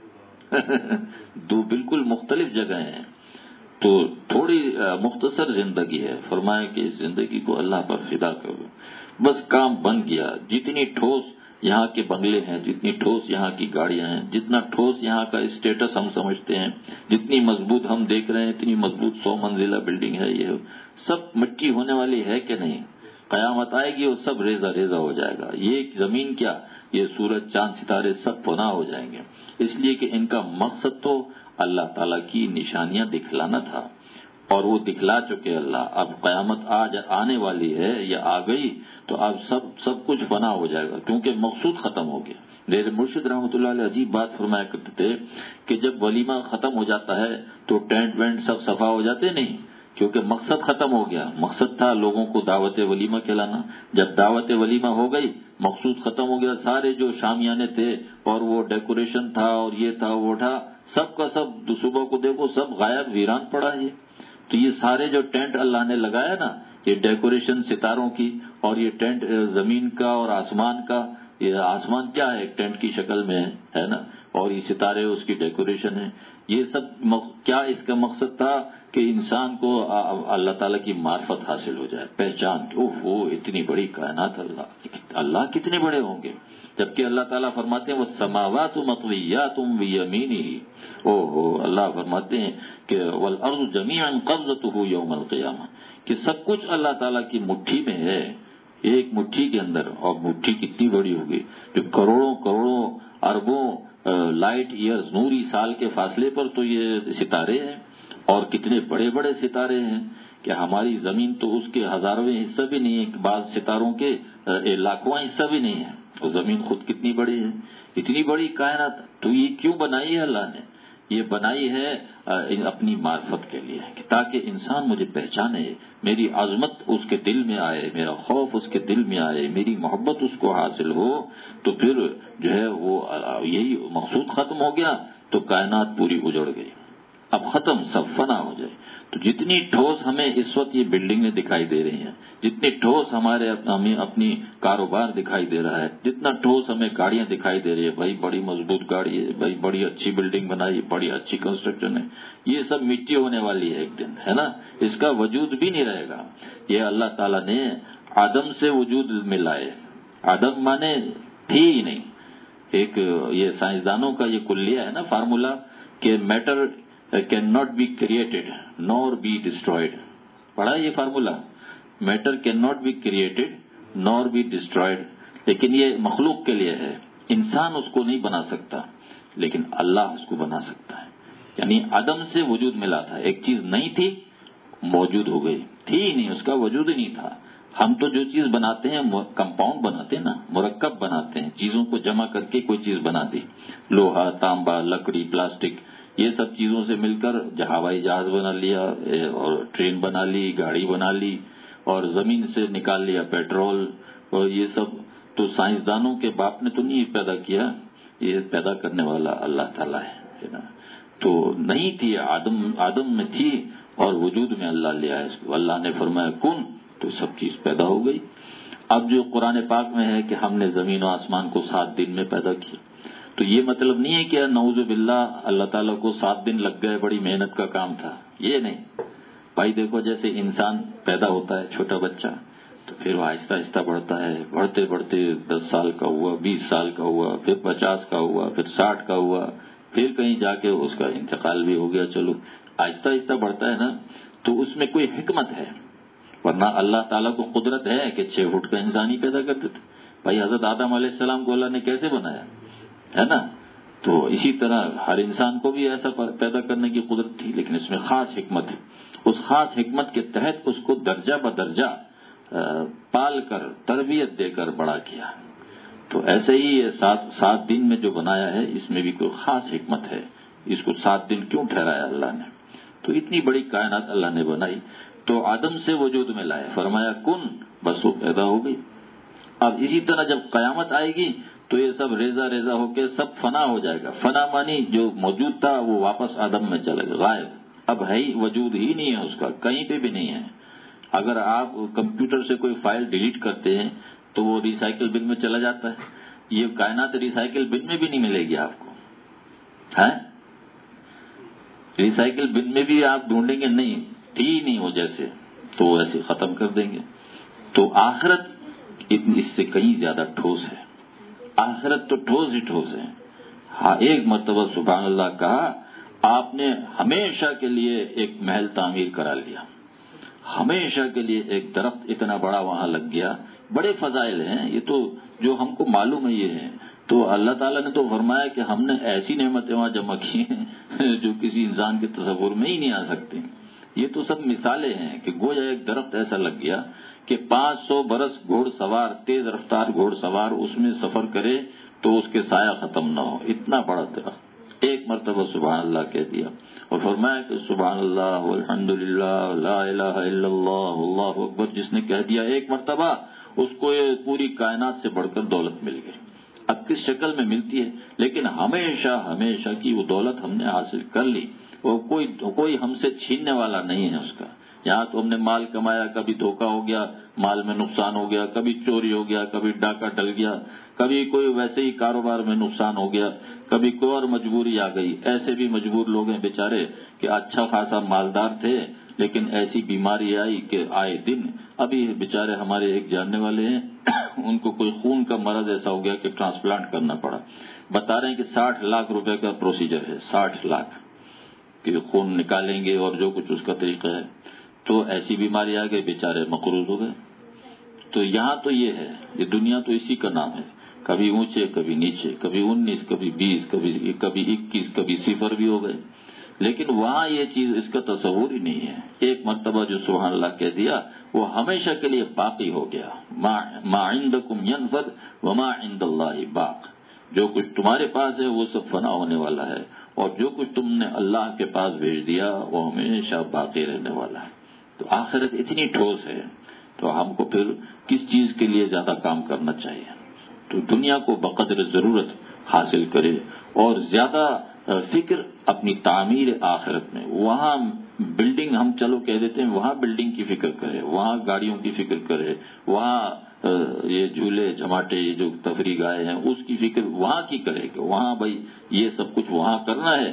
دو بالکل مختلف جگہیں ہیں. تو تھوڑی مختصر زندگی ہے. فرمایا کہ اس زندگی کو اللہ پر فدا کرو. بس کام بن گیا. جتنی ٹھوس یہاں کے بنگلے ہیں، جتنی ٹھوس یہاں کی گاڑیاں ہیں، جتنا ٹھوس یہاں کا اسٹیٹس ہم سمجھتے ہیں، جتنی مضبوط ہم دیکھ رہے ہیں، اتنی مضبوط سو منزلہ بلڈنگ ہے، یہ سب مٹی ہونے والی ہے کہ نہیں؟ قیامت آئے گی وہ سب ریزہ ریزہ ہو جائے گا. یہ زمین کیا، یہ سورج چاند ستارے سب فنا ہو جائیں گے. اس لیے کہ ان کا مقصد تو اللہ تعالیٰ کی نشانیاں دکھلانا تھا، اور وہ دکھلا چکے اللہ. اب قیامت آج آنے والی ہے یا آ گئی تو اب سب سب کچھ فنا ہو جائے گا، کیونکہ مقصود ختم ہو گیا. میرے مرشد رحمۃ اللہ علیہ عجیب بات فرمایا کرتے تھے کہ جب ولیمہ ختم ہو جاتا ہے تو ٹینٹ وینٹ سب صفا ہو جاتے نہیں، کیونکہ مقصد ختم ہو گیا. مقصد تھا لوگوں کو دعوت ولیمہ کھلانا. جب دعوت ولیمہ ہو گئی، مقصود ختم ہو گیا. سارے جو شامیانے تھے اور وہ ڈیکوریشن تھا اور یہ تھا وہ تھا، سب کا سب صبح کو دیکھو سب غائب ویران پڑا ہے. تو یہ سارے جو ٹینٹ اللہ نے لگایا نا، یہ ڈیکوریشن ستاروں کی، اور یہ ٹینٹ زمین کا اور آسمان کا. یہ آسمان کیا ہے، ایک ٹینٹ کی شکل میں ہے نا، اور یہ ستارے اس کی ڈیکوریشن ہے. یہ سب کیا اس کا مقصد تھا کہ انسان کو اللہ تعالیٰ کی معرفت حاصل ہو جائے، پہچان کہ اوہ وہ اتنی بڑی کائنات، اللہ اللہ کتنے بڑے ہوں گے. جبکہ اللہ تعالیٰ فرماتے ہیں وَالسَّمَاوَاتُ مَطْوِيَّاتٌ بِيَمِينِهِ. او ہو اللہ فرماتے ہیں کہ وَالْأَرْضُ جَمِيعًا قَبْضَتُهُ يَوْمَ الْقِيَامَةِ، کہ سب کچھ اللہ تعالیٰ کی مٹھی میں ہے، ایک مٹھی کے اندر. اور مٹھی کتنی بڑی ہوگی، جو کروڑوں کروڑوں اربوں لائٹ ایئرز نوری سال کے فاصلے پر تو یہ ستارے ہیں، اور کتنے بڑے بڑے ستارے ہیں کہ ہماری زمین تو اس کے ہزارویں حصہ بھی نہیں ہے، بعض ستاروں کے لاکھواں حصہ بھی نہیں ہے. تو زمین خود کتنی بڑی ہے، اتنی بڑی کائنات. تو یہ کیوں بنائی ہے اللہ نے؟ یہ بنائی ہے اپنی معرفت کے لیے، تاکہ انسان مجھے پہچانے، میری عظمت اس کے دل میں آئے، میرا خوف اس کے دل میں آئے، میری محبت اس کو حاصل ہو. تو پھر جو ہے وہ یہی مقصود ختم ہو گیا تو کائنات پوری اجڑ گئی. اب ختم، سب فنا ہو جائے. تو جتنی ٹھوس ہمیں اس وقت یہ بلڈنگیں دکھائی دے رہی ہیں، جتنی ٹھوس ہمارے ہمیں اپنی کاروبار دکھائی دے رہا ہے، جتنا ٹھوس ہمیں گاڑیاں دکھائی دے رہی ہے، بھائی بڑی مضبوط گاڑی ہے، بھائی بڑی اچھی بلڈنگ بنائی، بڑی اچھی کنسٹرکشن ہے، یہ سب مٹی ہونے والی ہے ایک دن، ہے نا. اس کا وجود بھی نہیں رہے گا. یہ اللہ تعالیٰ نے آدم سے وجود میں لائے. آدم مانے تھی ہی نہیں. ایک یہ سائنسدانوں کا یہ کلیہ ہے نا فارمولا کہ matter can not be created nor be destroyed. پڑھا یہ formula, matter can not be created nor be destroyed. لیکن یہ مخلوق کے لیے ہے، انسان اس کو نہیں بنا سکتا لیکن اللہ اس کو بنا سکتا ہے. یعنی عدم سے وجود ملا تھا، ایک چیز نہیں تھی موجود ہو گئی، تھی ہی نہیں، اس کا وجود ہی نہیں تھا. ہم تو جو چیز بناتے ہیں کمپاؤنڈ بناتے ہیں نا، مرکب بناتے ہیں، چیزوں کو جمع کر کے کوئی چیز بنا دی، لوہا، تانبا، لکڑی، پلاسٹک، یہ سب چیزوں سے مل کر ہوائی جہاز بنا لیا، اور ٹرین بنا لی، گاڑی بنا لی، اور زمین سے نکال لیا پیٹرول. اور یہ سب تو سائنسدانوں کے باپ نے تو نہیں پیدا کیا، یہ پیدا کرنے والا اللہ تعالیٰ ہے نا. تو نہیں تھی، آدم آدم میں تھی اور وجود میں اللہ لے آیا اس کو. اللہ نے فرمایا کن تو سب چیز پیدا ہو گئی. اب جو قرآن پاک میں ہے کہ ہم نے زمین و آسمان کو سات دن میں پیدا کیا، تو یہ مطلب نہیں ہے کہ نعوذ باللہ اللہ تعالیٰ کو سات دن لگ گئے، بڑی محنت کا کام تھا، یہ نہیں. بھائی دیکھو جیسے انسان پیدا ہوتا ہے چھوٹا بچہ، تو پھر وہ آہستہ آہستہ بڑھتا ہے، بڑھتے بڑھتے دس سال کا ہوا، بیس سال کا ہوا، پھر پچاس کا ہوا، پھر ساٹھ کا ہوا، پھر کہیں جا کے اس کا انتقال بھی ہو گیا. چلو آہستہ آہستہ بڑھتا ہے نا، تو اس میں کوئی حکمت ہے. ورنہ اللہ تعالیٰ کو قدرت ہے کہ چھ فٹ کا انسان ہی پیدا کرتے تھے. بھائی حضرت آدم علیہ السلام کو اللہ نے کیسے بنایا ہے نا. تو اسی طرح ہر انسان کو بھی ایسا پیدا کرنے کی قدرت تھی، لیکن اس میں خاص حکمت ہے. اس خاص حکمت کے تحت اس کو درجہ بدرجہ پال کر تربیت دے کر بڑا کیا. تو ایسے ہی یہ سات سات دن میں جو بنایا ہے اس میں بھی کوئی خاص حکمت ہے. اس کو سات دن کیوں ٹھہرایا اللہ نے؟ تو اتنی بڑی کائنات اللہ نے بنائی تو آدم سے وجود میں لائے، فرمایا کن، بس وہ پیدا ہو گئی. اب اسی طرح جب قیامت آئے گی تو یہ سب ریزہ ریزہ ہو کے سب فنا ہو جائے گا. فنا مانی جو موجود تھا وہ واپس آدم میں چلے گا، غائب، اب ہے ہی، وجود ہی نہیں ہے اس کا، کہیں پہ بھی نہیں ہے. اگر آپ کمپیوٹر سے کوئی فائل ڈیلیٹ کرتے ہیں تو وہ ریسائیکل بن میں چلا جاتا ہے. یہ کائنات ریسائیکل بن میں بھی نہیں ملے گی آپ کو، ہے ریسائیکل بن میں بھی آپ ڈھونڈیں گے نہیں تھی نہیں وہ جیسے تو وہ ایسے ختم کر دیں گے. تو آخرت اس سے کہیں زیادہ ٹھوس ہے. آخرت تو ٹھوس ہی ٹھوس ہے. ہاں ایک مرتبہ سبحان اللہ کہا آپ نے ہمیشہ کے لیے ایک محل تعمیر کرا لیا, ہمیشہ کے لیے ایک درخت اتنا بڑا وہاں لگ گیا. بڑے فضائل ہیں یہ تو جو ہم کو معلوم ہے یہ ہے. تو اللہ تعالیٰ نے تو فرمایا کہ ہم نے ایسی نعمتیں وہاں جمع کی ہیں جو کسی انسان کے تصور میں ہی نہیں آ سکتی. یہ تو سب مثالیں ہیں کہ گویا ایک درخت ایسا لگ گیا کہ پانچ سو برس گھوڑ سوار تیز رفتار گھوڑ سوار اس میں سفر کرے تو اس کے سایہ ختم نہ ہو, اتنا بڑا درخت. ایک مرتبہ سبحان اللہ کہہ دیا اور فرمایا کہ سبحان اللہ والحمد للہ لا الہ الا اللہ اللہ اکبر جس نے کہہ دیا ایک مرتبہ اس کو یہ پوری کائنات سے بڑھ کر دولت مل گئی. اب کس شکل میں ملتی ہے لیکن ہمیشہ ہمیشہ کی وہ دولت ہم نے حاصل کر لی, وہ کوئی کوئی ہم سے چھیننے والا نہیں ہے اس کا. یہاں تو ہم نے مال کمایا, کبھی دھوکہ ہو گیا, مال میں نقصان ہو گیا, کبھی چوری ہو گیا, کبھی ڈاکہ ڈل گیا, کبھی کوئی ویسے ہی کاروبار میں نقصان ہو گیا, کبھی کوئی اور مجبوری آ گئی. ایسے بھی مجبور لوگ ہیں بیچارے کہ اچھا خاصا مالدار تھے لیکن ایسی بیماری آئی کہ آئے دن. ابھی بیچارے ہمارے ایک جاننے والے ہیں ان کو کوئی خون کا مرض ایسا ہو گیا کہ ٹرانسپلانٹ کرنا پڑا. بتا رہے ہیں کہ ساٹھ لاکھ روپے کا پروسیجر ہے, ساٹھ لاکھ کہ خون نکالیں گے اور جو کچھ اس کا طریقہ ہے. تو ایسی بیماری آ گئی بیچارے مقروض ہو گئے. تو یہاں تو یہ ہے, یہ دنیا تو اسی کا نام ہے, کبھی اونچے کبھی نیچے, کبھی انیس کبھی بیس کبھی کبھی اکیس کبھی صفر بھی ہو گئے. لیکن وہاں یہ چیز اس کا تصور ہی نہیں ہے. ایک مرتبہ جو سبحان اللہ کہہ دیا وہ ہمیشہ کے لیے باقی ہو گیا. ما عندکم ینفد وما عند اللہ باق, جو کچھ تمہارے پاس ہے وہ سب فنا ہونے والا ہے اور جو کچھ تم نے اللہ کے پاس بھیج دیا وہ ہمیشہ باقی رہنے والا ہے. تو آخرت اتنی ٹھوس ہے تو ہم کو پھر کس چیز کے لیے زیادہ کام کرنا چاہیے. تو دنیا کو بقدر ضرورت حاصل کرے اور زیادہ فکر اپنی تعمیر آخرت میں. وہاں بلڈنگ ہم چلو کہہ دیتے ہیں, وہاں بلڈنگ کی فکر کرے, وہاں گاڑیوں کی فکر کرے, وہاں یہ جھولے جھماٹے یہ جو تفریح گاہیں ہیں اس کی فکر وہاں کی کرے کہ وہاں بھائی یہ سب کچھ وہاں کرنا ہے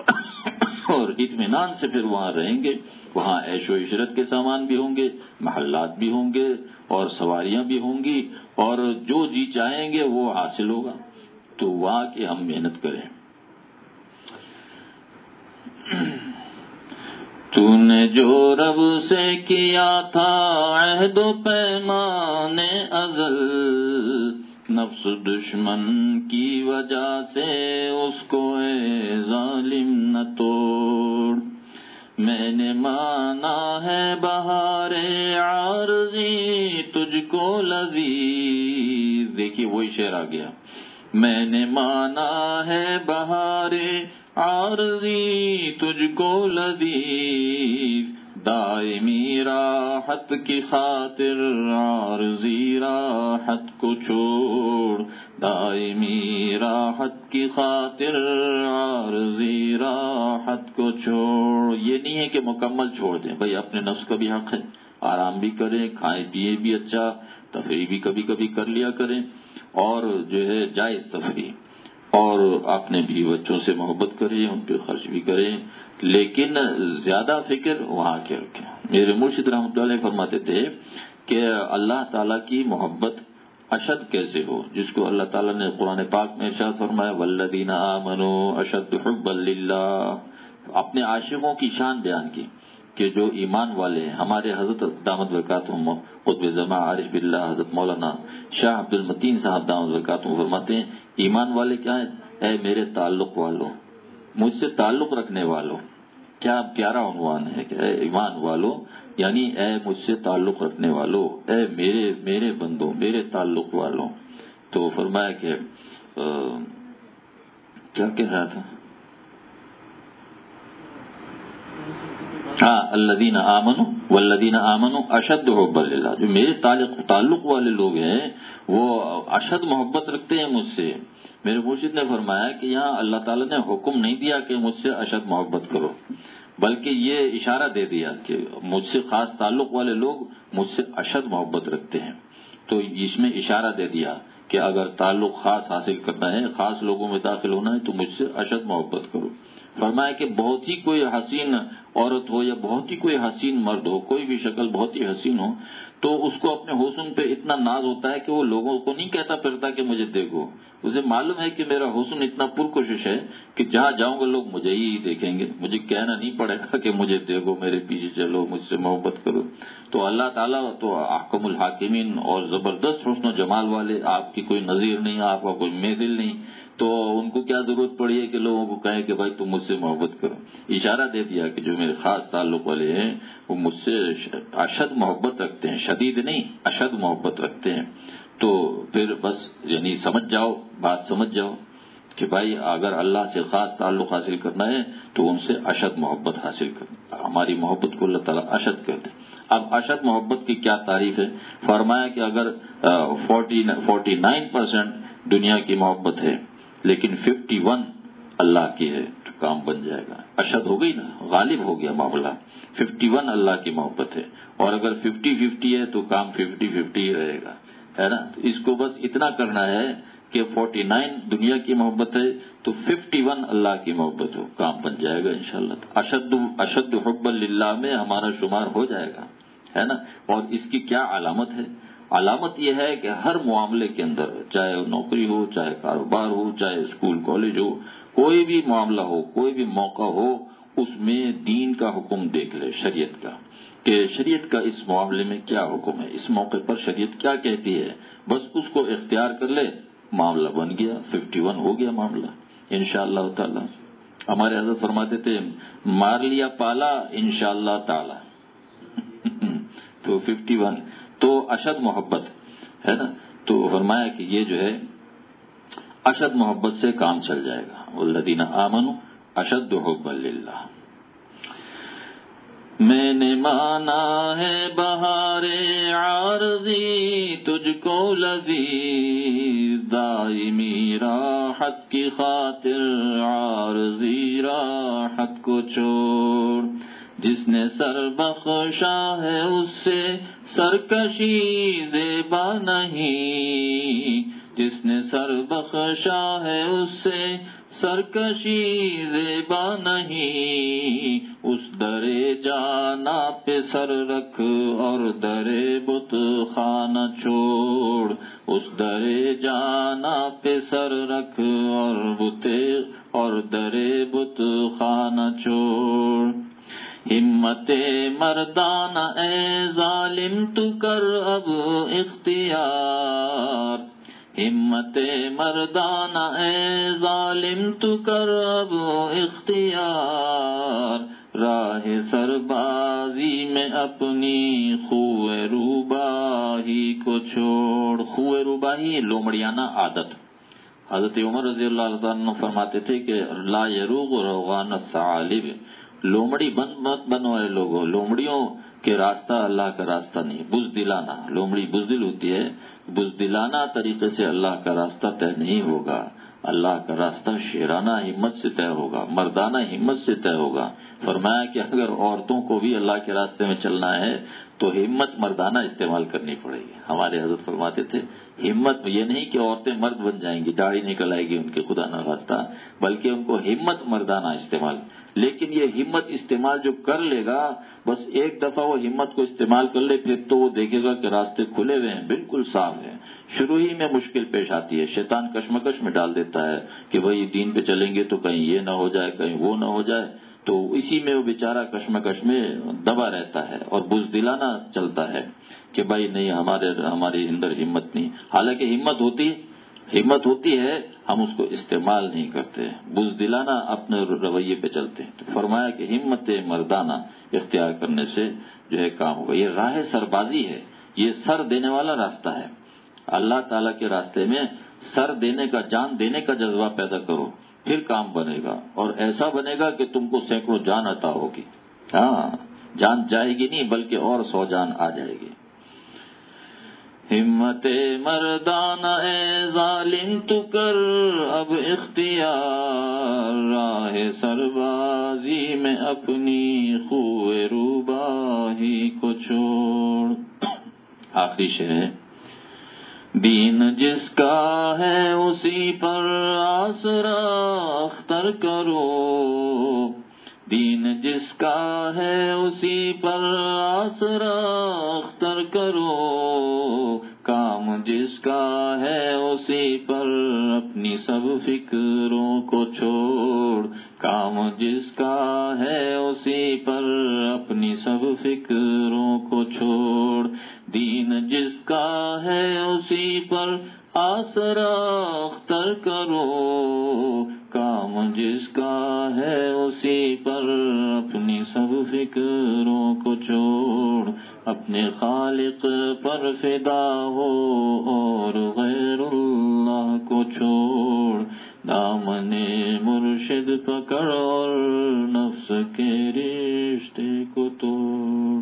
اور اطمینان سے پھر وہاں رہیں گے. وہاں عیش و عشرت کے سامان بھی ہوں گے, محلات بھی ہوں گے اور سواریاں بھی ہوں گی اور جو جی چاہیں گے وہ حاصل ہوگا. تو وہاں کی ہم محنت کریں. تو نے جو رب سے کیا تھا عہد و پیمان ازل, نفس دشمن کی وجہ سے اس کو اے ظالم نہ توڑ. میں نے مانا ہے بہار عارضی تجھ کو لذیذ. دیکھیے وہی شعر آ گیا. میں نے مانا ہے بہار عارضی تجھ کو لذیذ, دائمی راحت کی خاطر عارضی راحت کو چھوڑ, دائمی راحت کی خاطر عارضی راحت کو چھوڑ. یہ نہیں ہے کہ مکمل چھوڑ دیں بھائی, اپنے نفس کا بھی حق ہے, آرام بھی کریں, کھائیں پیئے بھی, اچھا تفریح بھی کبھی کبھی کر لیا کریں اور جو ہے جائز تفریح, اور اپنے بھی بچوں سے محبت کریں, ان پہ خرچ بھی کریں, لیکن زیادہ فکر وہاں کے رکھیں. میرے مرشد رحمۃ اللہ علیہ فرماتے تھے کہ اللہ تعالیٰ کی محبت اشد کیسے ہو, جس کو اللہ تعالیٰ نے قرآن پاک میں ارشاد فرمایا والذین آمنوا اشد حبا للہ. اپنے عاشقوں کی شان بیان کی کہ جو ایمان والے ہیں. ہمارے حضرت دامت برکاتہم قطب زمان عارف باللہ حضرت مولانا شاہ عبد المتین صاحب دامت برکاتہم فرماتے ہیں ایمان والے کیا ہیں؟ اے میرے تعلق والوں, مجھ سے تعلق رکھنے والوں. کیا پیارا عنوان ہے کہ اے ایمان والوں, یعنی اے مجھ سے تعلق رکھنے والوں, اے میرے میرے بندوں, میرے تعلق والوں. تو فرمایا کہ کیا کہہ رہا تھا, ہاں الذین آمنوا والذین آمنوا اشد حبا للہ, جو میرے تعلق تعلق والے لوگ ہیں وہ اشد محبت رکھتے ہیں مجھ سے. میرے مرشد نے فرمایا کہ یہاں اللہ تعالیٰ نے حکم نہیں دیا کہ مجھ سے اشد محبت کرو, بلکہ یہ اشارہ دے دیا کہ مجھ سے خاص تعلق والے لوگ مجھ سے اشد محبت رکھتے ہیں. تو اس میں اشارہ دے دیا کہ اگر تعلق خاص حاصل کرنا ہے, خاص لوگوں میں داخل ہونا ہے تو مجھ سے اشد محبت کرو. فرمایا کہ بہت ہی کوئی حسین عورت ہو یا بہت ہی کوئی حسین مرد ہو، کوئی بھی شکل بہت ہی حسین ہو، تو اس کو اپنے حسن پہ اتنا ناز ہوتا ہے کہ وہ لوگوں کو نہیں کہتا پھرتا کہ مجھے دیکھو، اسے معلوم ہے کہ میرا حسن اتنا پرکشش ہے کہ جہاں جاؤں گا لوگ مجھے ہی دیکھیں گے، مجھے کہنا نہیں پڑے گا کہ مجھے دیکھو، میرے پیچھے چلو، مجھ سے محبت کرو۔ تو اللہ تعالیٰ تو احکم الحاکمین اور زبردست حسن و جمال والے، آپ کی کوئی نظیر نہیں، آپ کا کوئی مثل نہیں، تو ان کو کیا ضرورت پڑی ہے کہ لوگوں کو کہیں کہ بھائی تم مجھ سے محبت کرو۔ اشارہ دے دیا کہ جو میرے خاص تعلق والے ہیں وہ مجھ سے اشد محبت رکھتے ہیں، شدید نہیں، اشد محبت رکھتے ہیں۔ تو پھر بس یعنی سمجھ جاؤ، بات سمجھ جاؤ کہ بھائی اگر اللہ سے خاص تعلق حاصل کرنا ہے تو ان سے اشد محبت حاصل کرنا، ہماری محبت کو اللہ تعالیٰ اشد کر دے۔ اب اشد محبت کی کیا تعریف ہے؟ فرمایا کہ اگر فورٹی فورٹی نائن پرسینٹ دنیا کی محبت ہے لیکن ففٹی ون اللہ کی ہے تو کام بن جائے گا۔ اشد ہو گئی نا، غالب ہو گیا معاملہ، ففٹی ون اللہ کی محبت ہے، اور اگر ففٹی ففٹی ہے تو کام ففٹی ففٹی ہی رہے گا، ہے نا۔ تو اس کو بس اتنا کرنا ہے کہ فورٹی نائن دنیا کی محبت ہے تو ففٹی ون اللہ کی محبت ہو، کام بن جائے گا انشاءاللہ۔ اشد اشد حب للہ میں ہمارا شمار ہو جائے گا، ہے نا۔ اور اس کی کیا علامت ہے؟ علامت یہ ہے کہ ہر معاملے کے اندر، چاہے نوکری ہو، چاہے کاروبار ہو، چاہے اسکول کالج ہو، کوئی بھی معاملہ ہو، کوئی بھی موقع ہو، اس میں دین کا حکم دیکھ لے، شریعت کا، کہ شریعت کا اس معاملے میں کیا حکم ہے، اس موقع پر شریعت کیا کہتی ہے، بس اس کو اختیار کر لے، معاملہ بن گیا، ففٹی ون ہو گیا معاملہ انشاءاللہ تعالی۔ ہمارے حضرت فرماتے تھے مار لیا پالا انشاءاللہ تعالی تو ففٹی ون تو اشد محبت ہے نا۔ تو فرمایا کہ یہ جو ہے اشد محبت سے کام چل جائے گا، والذین آمنوا اشد حبا للہ۔ میں نے مانا ہے بہار عارضی تجھ کو لذیذ، دائمی راحت کی خاطر عارضی راحت کو چھوڑ، جس نے سر بخشا ہے اس سے سرکشی زیبا نہیں، جس نے سر بخشا ہے اس سے سرکشی زیبا نہیں، اس درے جانا پہ سر رکھ اور درے بت خانہ چھوڑ، اس درے جانا پہ سر رکھ اور بتے اور درے بت خانہ چھوڑ۔ ہمت مردانہ اے ظالم تو کر اب اختیار، ہمت مردانہ اے ظالم تو کر اب اختیار، راہ سربازی میں اپنی خوہ روباہی کو چھوڑ۔ خوہ روباہی لومڑیانہ عادت۔ حضرت عمر رضی اللہ عنہ فرماتے تھے کہ لا یروغ روغان الثعالب، لومڑی بند مت بنو اے لوگو، لومڑیوں کہ راستہ اللہ کا راستہ نہیں، بزدلانہ، لومڑی بزدل ہوتی ہے، بزدلانہ طریقے سے اللہ کا راستہ طے نہیں ہوگا، اللہ کا راستہ شیرانہ ہمت سے طے ہوگا، مردانہ ہمت سے طے ہوگا۔ فرمایا کہ اگر عورتوں کو بھی اللہ کے راستے میں چلنا ہے تو ہمت مردانہ استعمال کرنی پڑے گی۔ ہمارے حضرت فرماتے تھے ہمت یہ نہیں کہ عورتیں مرد بن جائیں گی، داڑھی نکل آئے گی ان کے، خدا نہ خواستہ، بلکہ ان کو ہمت مردانہ استعمال۔ لیکن یہ ہمت استعمال جو کر لے گا، بس ایک دفعہ وہ ہمت کو استعمال کر لے، پھر تو وہ دیکھے گا کہ راستے کھلے ہوئے ہیں، بالکل صاف ہیں۔ شروع ہی میں مشکل پیش آتی ہے، شیطان کشمکش میں ڈال دیتا ہے کہ بھائی دین پہ چلیں گے تو کہیں یہ نہ ہو جائے، کہیں وہ نہ ہو جائے، تو اسی میں وہ بیچارہ کشمکش میں دبا رہتا ہے اور بزدلانہ چلتا ہے کہ بھائی نہیں، ہمارے ہمارے اندر ہمت نہیں، حالانکہ ہمت ہوتی ہمت ہوتی ہے، ہم اس کو استعمال نہیں کرتے، بزدلانہ اپنے رویے پہ چلتے ہیں۔ تو فرمایا کہ ہمت مردانہ اختیار کرنے سے جو ہے کام ہوگا۔ یہ راہ سربازی ہے، یہ سر دینے والا راستہ ہے۔ اللہ تعالیٰ کے راستے میں سر دینے کا، جان دینے کا جذبہ پیدا کرو، پھر کام بنے گا، اور ایسا بنے گا کہ تم کو سینکڑوں جان عطا ہوگی۔ ہاں، جان جائے گی نہیں بلکہ اور سو جان آ جائے گی۔ ہمت مردانہ اے ظالم تو کر اب اختیار، راہ سربازی میں اپنی خوہ روباہی کو چھوڑ۔ آخری شعر ہے دین جس کا ہے اسی پر آسرا اختر کرو، دین جس کا ہے اسی پر آسرا اختر کرو، کام جس کا ہے اسی پر اپنی سب فکروں کو چھوڑ، کام جس کا ہے اسی پر اپنی سب فکروں کو چھوڑ، دین جس کا ہے اسی پر آسرا اختر کرو، کام جس کا ہے اسی پر اپنی سب فکروں کو چھوڑ، اپنے خالق پر فدا ہو اور غیر اللہ کو چھوڑ، دامن مرشد پکڑ اور نفس کے رشتے کو توڑ۔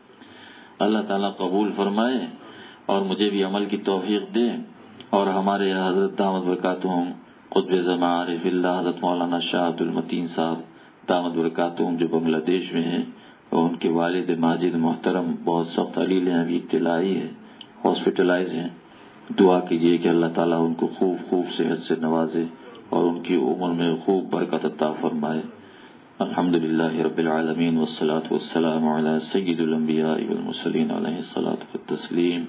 اللہ تعالیٰ قبول فرمائے اور مجھے بھی عمل کی توفیق دے، اور ہمارے حضرت دامت برکاتہم قطب زمان عارف اللہ حضرت مولانا شاہ عبد المتین صاحب دامت برکاتہم جو بنگلہ دیش میں ہیں، اور ان کے والد ماجد محترم بہت سخت علیل ہیں، ابھی ابتلائی ہے، ہاسپٹلائز ہیں۔ دعا کیجیے کہ اللہ تعالیٰ ان کو خوب خوب صحت سے نوازے اور ان کی عمر میں خوب برکت عطا فرمائے۔ الحمدللہ رب العالمین والصلاة والسلام علی سید الانبیاء والمرسلین علیہ الصلاة والتسلیم۔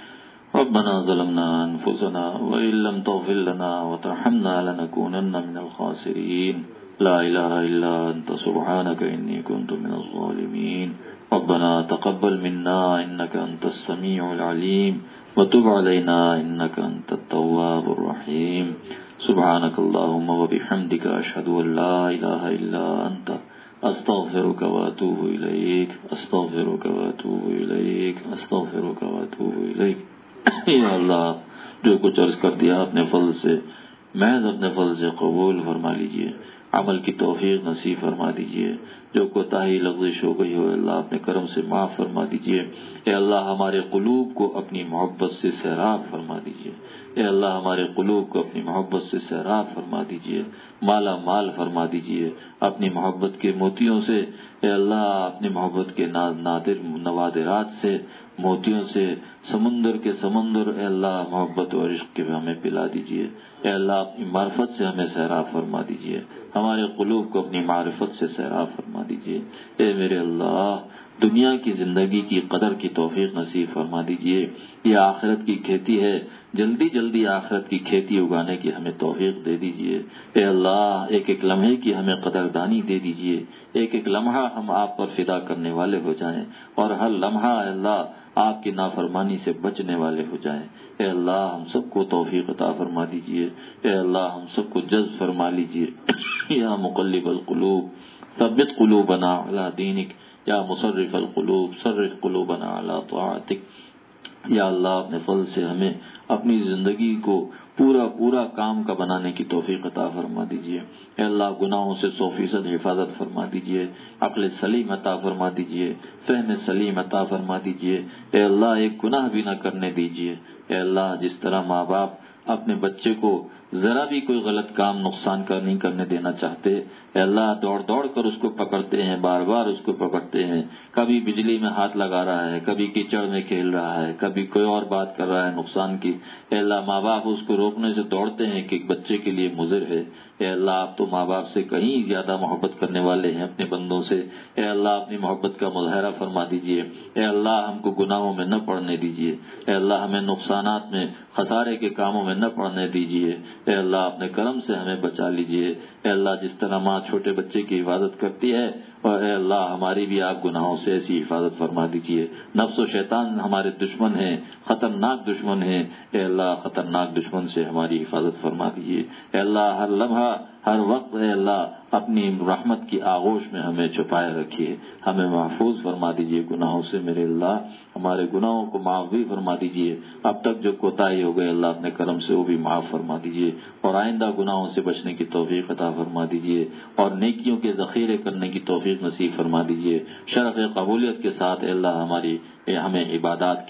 ربنا ظلمنا انفسنا وان لم تغفر لنا وترحمنا لنكونن من الخاسرین، لا الہ الا انت سبحانک انی کنت من الظالمین۔ ربنا تقبل منا انک انت السمیع العلیم وتب علینا انک انت التواب الرحیم۔ سبحانک اللہم وبحمدک اشہد ان لا الہ الا انت استغفرک واتوب الیک، استغفرک واتوب الیک، استغفرک واتوب الیک۔ یا اللہ، جو کچھ عرض کر دیا اپنے فضل سے، محض اپنے فضل سے قبول فرما لیجئے، عمل کی توفیق نصیب فرما دیجئے، جو کوتاہی لغزش ہو گئی ہو اللہ اپنے کرم سے معاف فرما دیجئے۔ اے اللہ ہمارے قلوب کو اپنی محبت سے سیراب فرما دیجئے، اے اللہ ہمارے قلوب کو اپنی محبت سے سیراب فرما دیجئے، مالا مال فرما دیجئے اپنی محبت کے موتیوں سے، اے اللہ اپنی محبت کے نادر نوادرات سے، موتیوں سے، سمندر کے سمندر، اے اللہ محبت اور عشق کے ہمیں پلا دیجئے، اے اللہ اپنی معرفت سے ہمیں سیراب فرما دیجئے، ہمارے قلوب کو اپنی معرفت سے سیراب فرما دیجئے۔ اے میرے اللہ، دنیا کی زندگی کی قدر کی توفیق نصیب فرما دیجئے، یہ آخرت کی کھیتی ہے، جلدی جلدی آخرت کی کھیتی اگانے کی ہمیں توفیق دے دیجئے۔ اے اللہ ایک ایک لمحے کی ہمیں قدردانی دے دیجئے، ایک ایک لمحہ ہم آپ پر فدا کرنے والے ہو جائیں، اور ہر لمحہ اے اللہ آپ کی نافرمانی سے بچنے والے ہو جائیں۔ اے اللہ ہم سب کو توفیق عطا فرما دیجئے، اے اللہ ہم سب کو جذب فرما لیجئے۔ یا مقلب القلوب ثبت قلوبنا علی دینک، یا مصرف القلوب صرف قلوبنا علی طاعتک۔ یا اللہ اپنے فضل سے ہمیں اپنی زندگی کو پورا پورا کام کا بنانے کی توفیق عطا فرما دیجئے۔ اے اللہ گناہوں سے سو فیصد حفاظت فرما دیجئے، عقل سلیم عطا فرما دیجئے، فہم سلیم عطا فرما دیجئے۔ اے اللہ ایک گناہ بھی نہ کرنے دیجئے۔ اے اللہ جس طرح ماں باپ اپنے بچے کو ذرا بھی کوئی غلط کام نقصان کر نہیں کرنے دینا چاہتے، اے اللہ دوڑ دوڑ کر اس کو پکڑتے ہیں، بار بار اس کو پکڑتے ہیں، کبھی بجلی میں ہاتھ لگا رہا ہے، کبھی کیچڑ میں کھیل رہا ہے، کبھی کوئی اور بات کر رہا ہے نقصان کی، اے اللہ ماں باپ اس کو روکنے سے دوڑتے ہیں کہ بچے کے لیے مضر ہے۔ اے اللہ آپ تو ماں باپ سے کہیں زیادہ محبت کرنے والے ہیں اپنے بندوں سے، اے اللہ اپنی محبت کا مظاہرہ فرما دیجئے۔ اے اللہ ہم کو گناہوں میں نہ پڑنے دیجئے، اے اللہ ہمیں نقصانات میں، خسارے کے کاموں میں نہ پڑنے دیجئے، اے اللہ اپنے کرم سے ہمیں بچا لیجئے۔ اے اللہ جس طرح ماں چھوٹے بچے کی حفاظت کرتی ہے، اور اے اللہ ہماری بھی آپ گناہوں سے ایسی حفاظت فرما دیجئے۔ نفس و شیطان ہمارے دشمن ہیں، خطرناک دشمن ہیں، اے اللہ خطرناک دشمن سے ہماری حفاظت فرما دیجئے۔ اے اللہ ہر لمحہ ہر وقت اے اللہ اپنی رحمت کی آغوش میں ہمیں چھپائے رکھیے، ہمیں محفوظ فرما دیجئے گناہوں سے۔ میرے اللہ ہمارے گناہوں کو معاف بھی فرما دیجئے، اب تک جو کوتاہی ہو گئی اللہ اپنے کرم سے وہ بھی معاف فرما دیجئے، اور آئندہ گناہوں سے بچنے کی توفیق عطا فرما دیجئے، اور نیکیوں کے ذخیرے کرنے کی توفیق نصیب فرما دیجئے۔ شرف قبولیت کے ساتھ اے اللہ ہماری ہمیں عبادات کی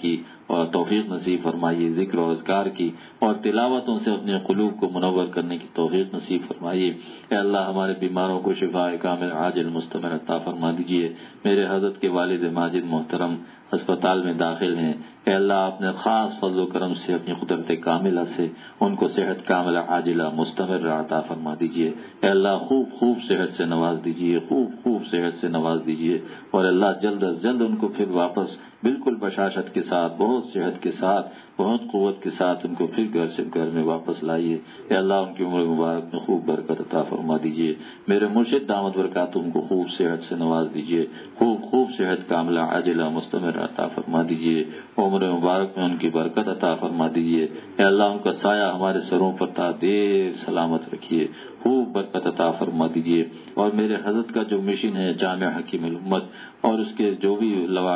اور توفیق نصیب فرمائیے ذکر و اذکار کی اور تلاوتوں سے اپنے قلوب کو منور کرنے کی توفیق نصیب فرمائیے۔ اے اللہ ہمارے بیماروں کو شفاء کامل عاجل مستمر عطا فرما دیجیے۔ میرے حضرت کے والد ماجد محترم ہسپتال میں داخل ہیں، اے اللہ اپنے خاص فضل و کرم سے اپنی قدرت کاملہ سے ان کو صحت کاملہ عاجلہ مستمر عطا فرما دیجیے۔ اے اللہ خوب خوب صحت سے نواز دیجیے، خوب خوب صحت سے نواز دیجیے، اور اللہ جلد از جلد ان کو پھر واپس بالکل بشاشت کے ساتھ، بہت صحت کے ساتھ، بہت قوت کے ساتھ ان کو پھر گھر سے گھر میں واپس لائیے۔ اے اللہ ان کی عمر مبارک میں خوب برکت عطا فرما دیجیے۔ میرے مرشد دامت برکاتہم کو خوب صحت سے نواز دیجیے، خوب خوب صحت کاملہ عاجلہ مستمر عطا فرما دیجیے، عمر مبارک میں ان کی برکت عطا فرما دیجیے۔ اے اللہ ان کا سایہ ہمارے سروں پر تا دیر سلامت رکھیے، خوب برکت عطا فرما دیجیے۔ اور میرے حضرت کا جو مشن ہے جامع حکیم الامت اور اس کے جو بھی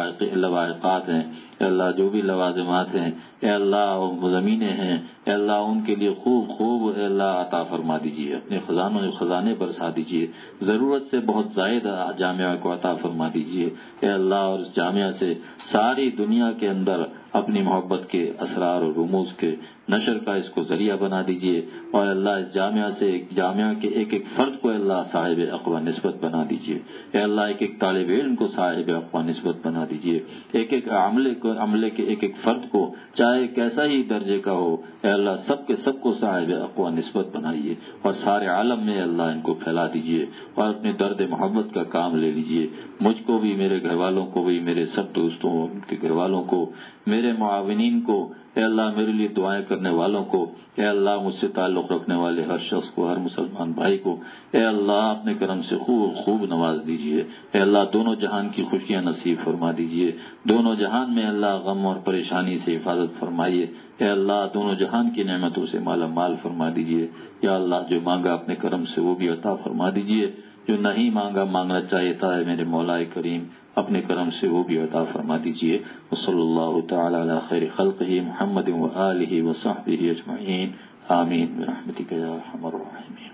لواحقات ہیں، اے اللہ جو بھی لوازمات ہیں، اے اللہ زمینیں ہیں، اے اللہ ان کے لیے خوب خوب اے اللہ عطا فرما دیجیے، اپنے خزانوں خزانے برسا دیجیے، ضرورت سے بہت زائد جامعہ کو عطا فرما دیجیے۔ اے اللہ اور اس جامعہ سے ساری دنیا کے اندر اپنی محبت کے اسرار اور رموز کے نشر کا اس کو ذریعہ بنا دیجیے، اور اللہ اس جامعہ سے جامعہ کے ایک ایک فرد کو اللہ صاحب اقوی نسبت بنا دیجیے۔ اے اللہ ایک ایک طالب علم کو صاحب اقوی نسبت بنا دیجیے، ایک ایک عملے کو عملے کے ایک ایک فرد کو چاہے کیسا ہی درجے کا ہو، اے اللہ سب کے سب کو صاحب اقوی نسبت بنائیے، اور سارے عالم میں اللہ ان کو پھیلا دیجیے، اور اپنے درد محبت کا کام لے لیجیے۔ مجھ کو بھی، میرے گھر والوں کو بھی، میرے سب دوستوں ان کے گھر والوں کو، میرے معاونین کو، اے اللہ میرے لیے دعائیں کرنے والوں کو، اے اللہ مجھ سے تعلق رکھنے والے ہر شخص کو، ہر مسلمان بھائی کو، اے اللہ اپنے کرم سے خوب خوب نواز دیجیے۔ اے اللہ دونوں جہان کی خوشیاں نصیب فرما دیجیے، دونوں جہان میں اللہ غم اور پریشانی سے حفاظت فرمائیے۔ اے اللہ دونوں جہان کی نعمتوں سے مالا مال فرما دیجیے۔ یا اللہ جو مانگا اپنے کرم سے وہ بھی عطا فرما دیجیے، جو نہیں مانگا مانگنا چاہتا ہے میرے مولا کریم اپنے کرم سے وہ بھی عطا فرما دیجیے۔ وصلی اللہ تعالی علی خیر خلقہ محمد وآلہ وصحبہ اجمعین، آمین برحمتک یا ارحم الراحمین۔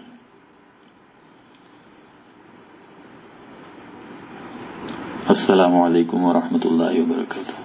السلام علیکم ورحمۃ اللہ وبرکاتہ۔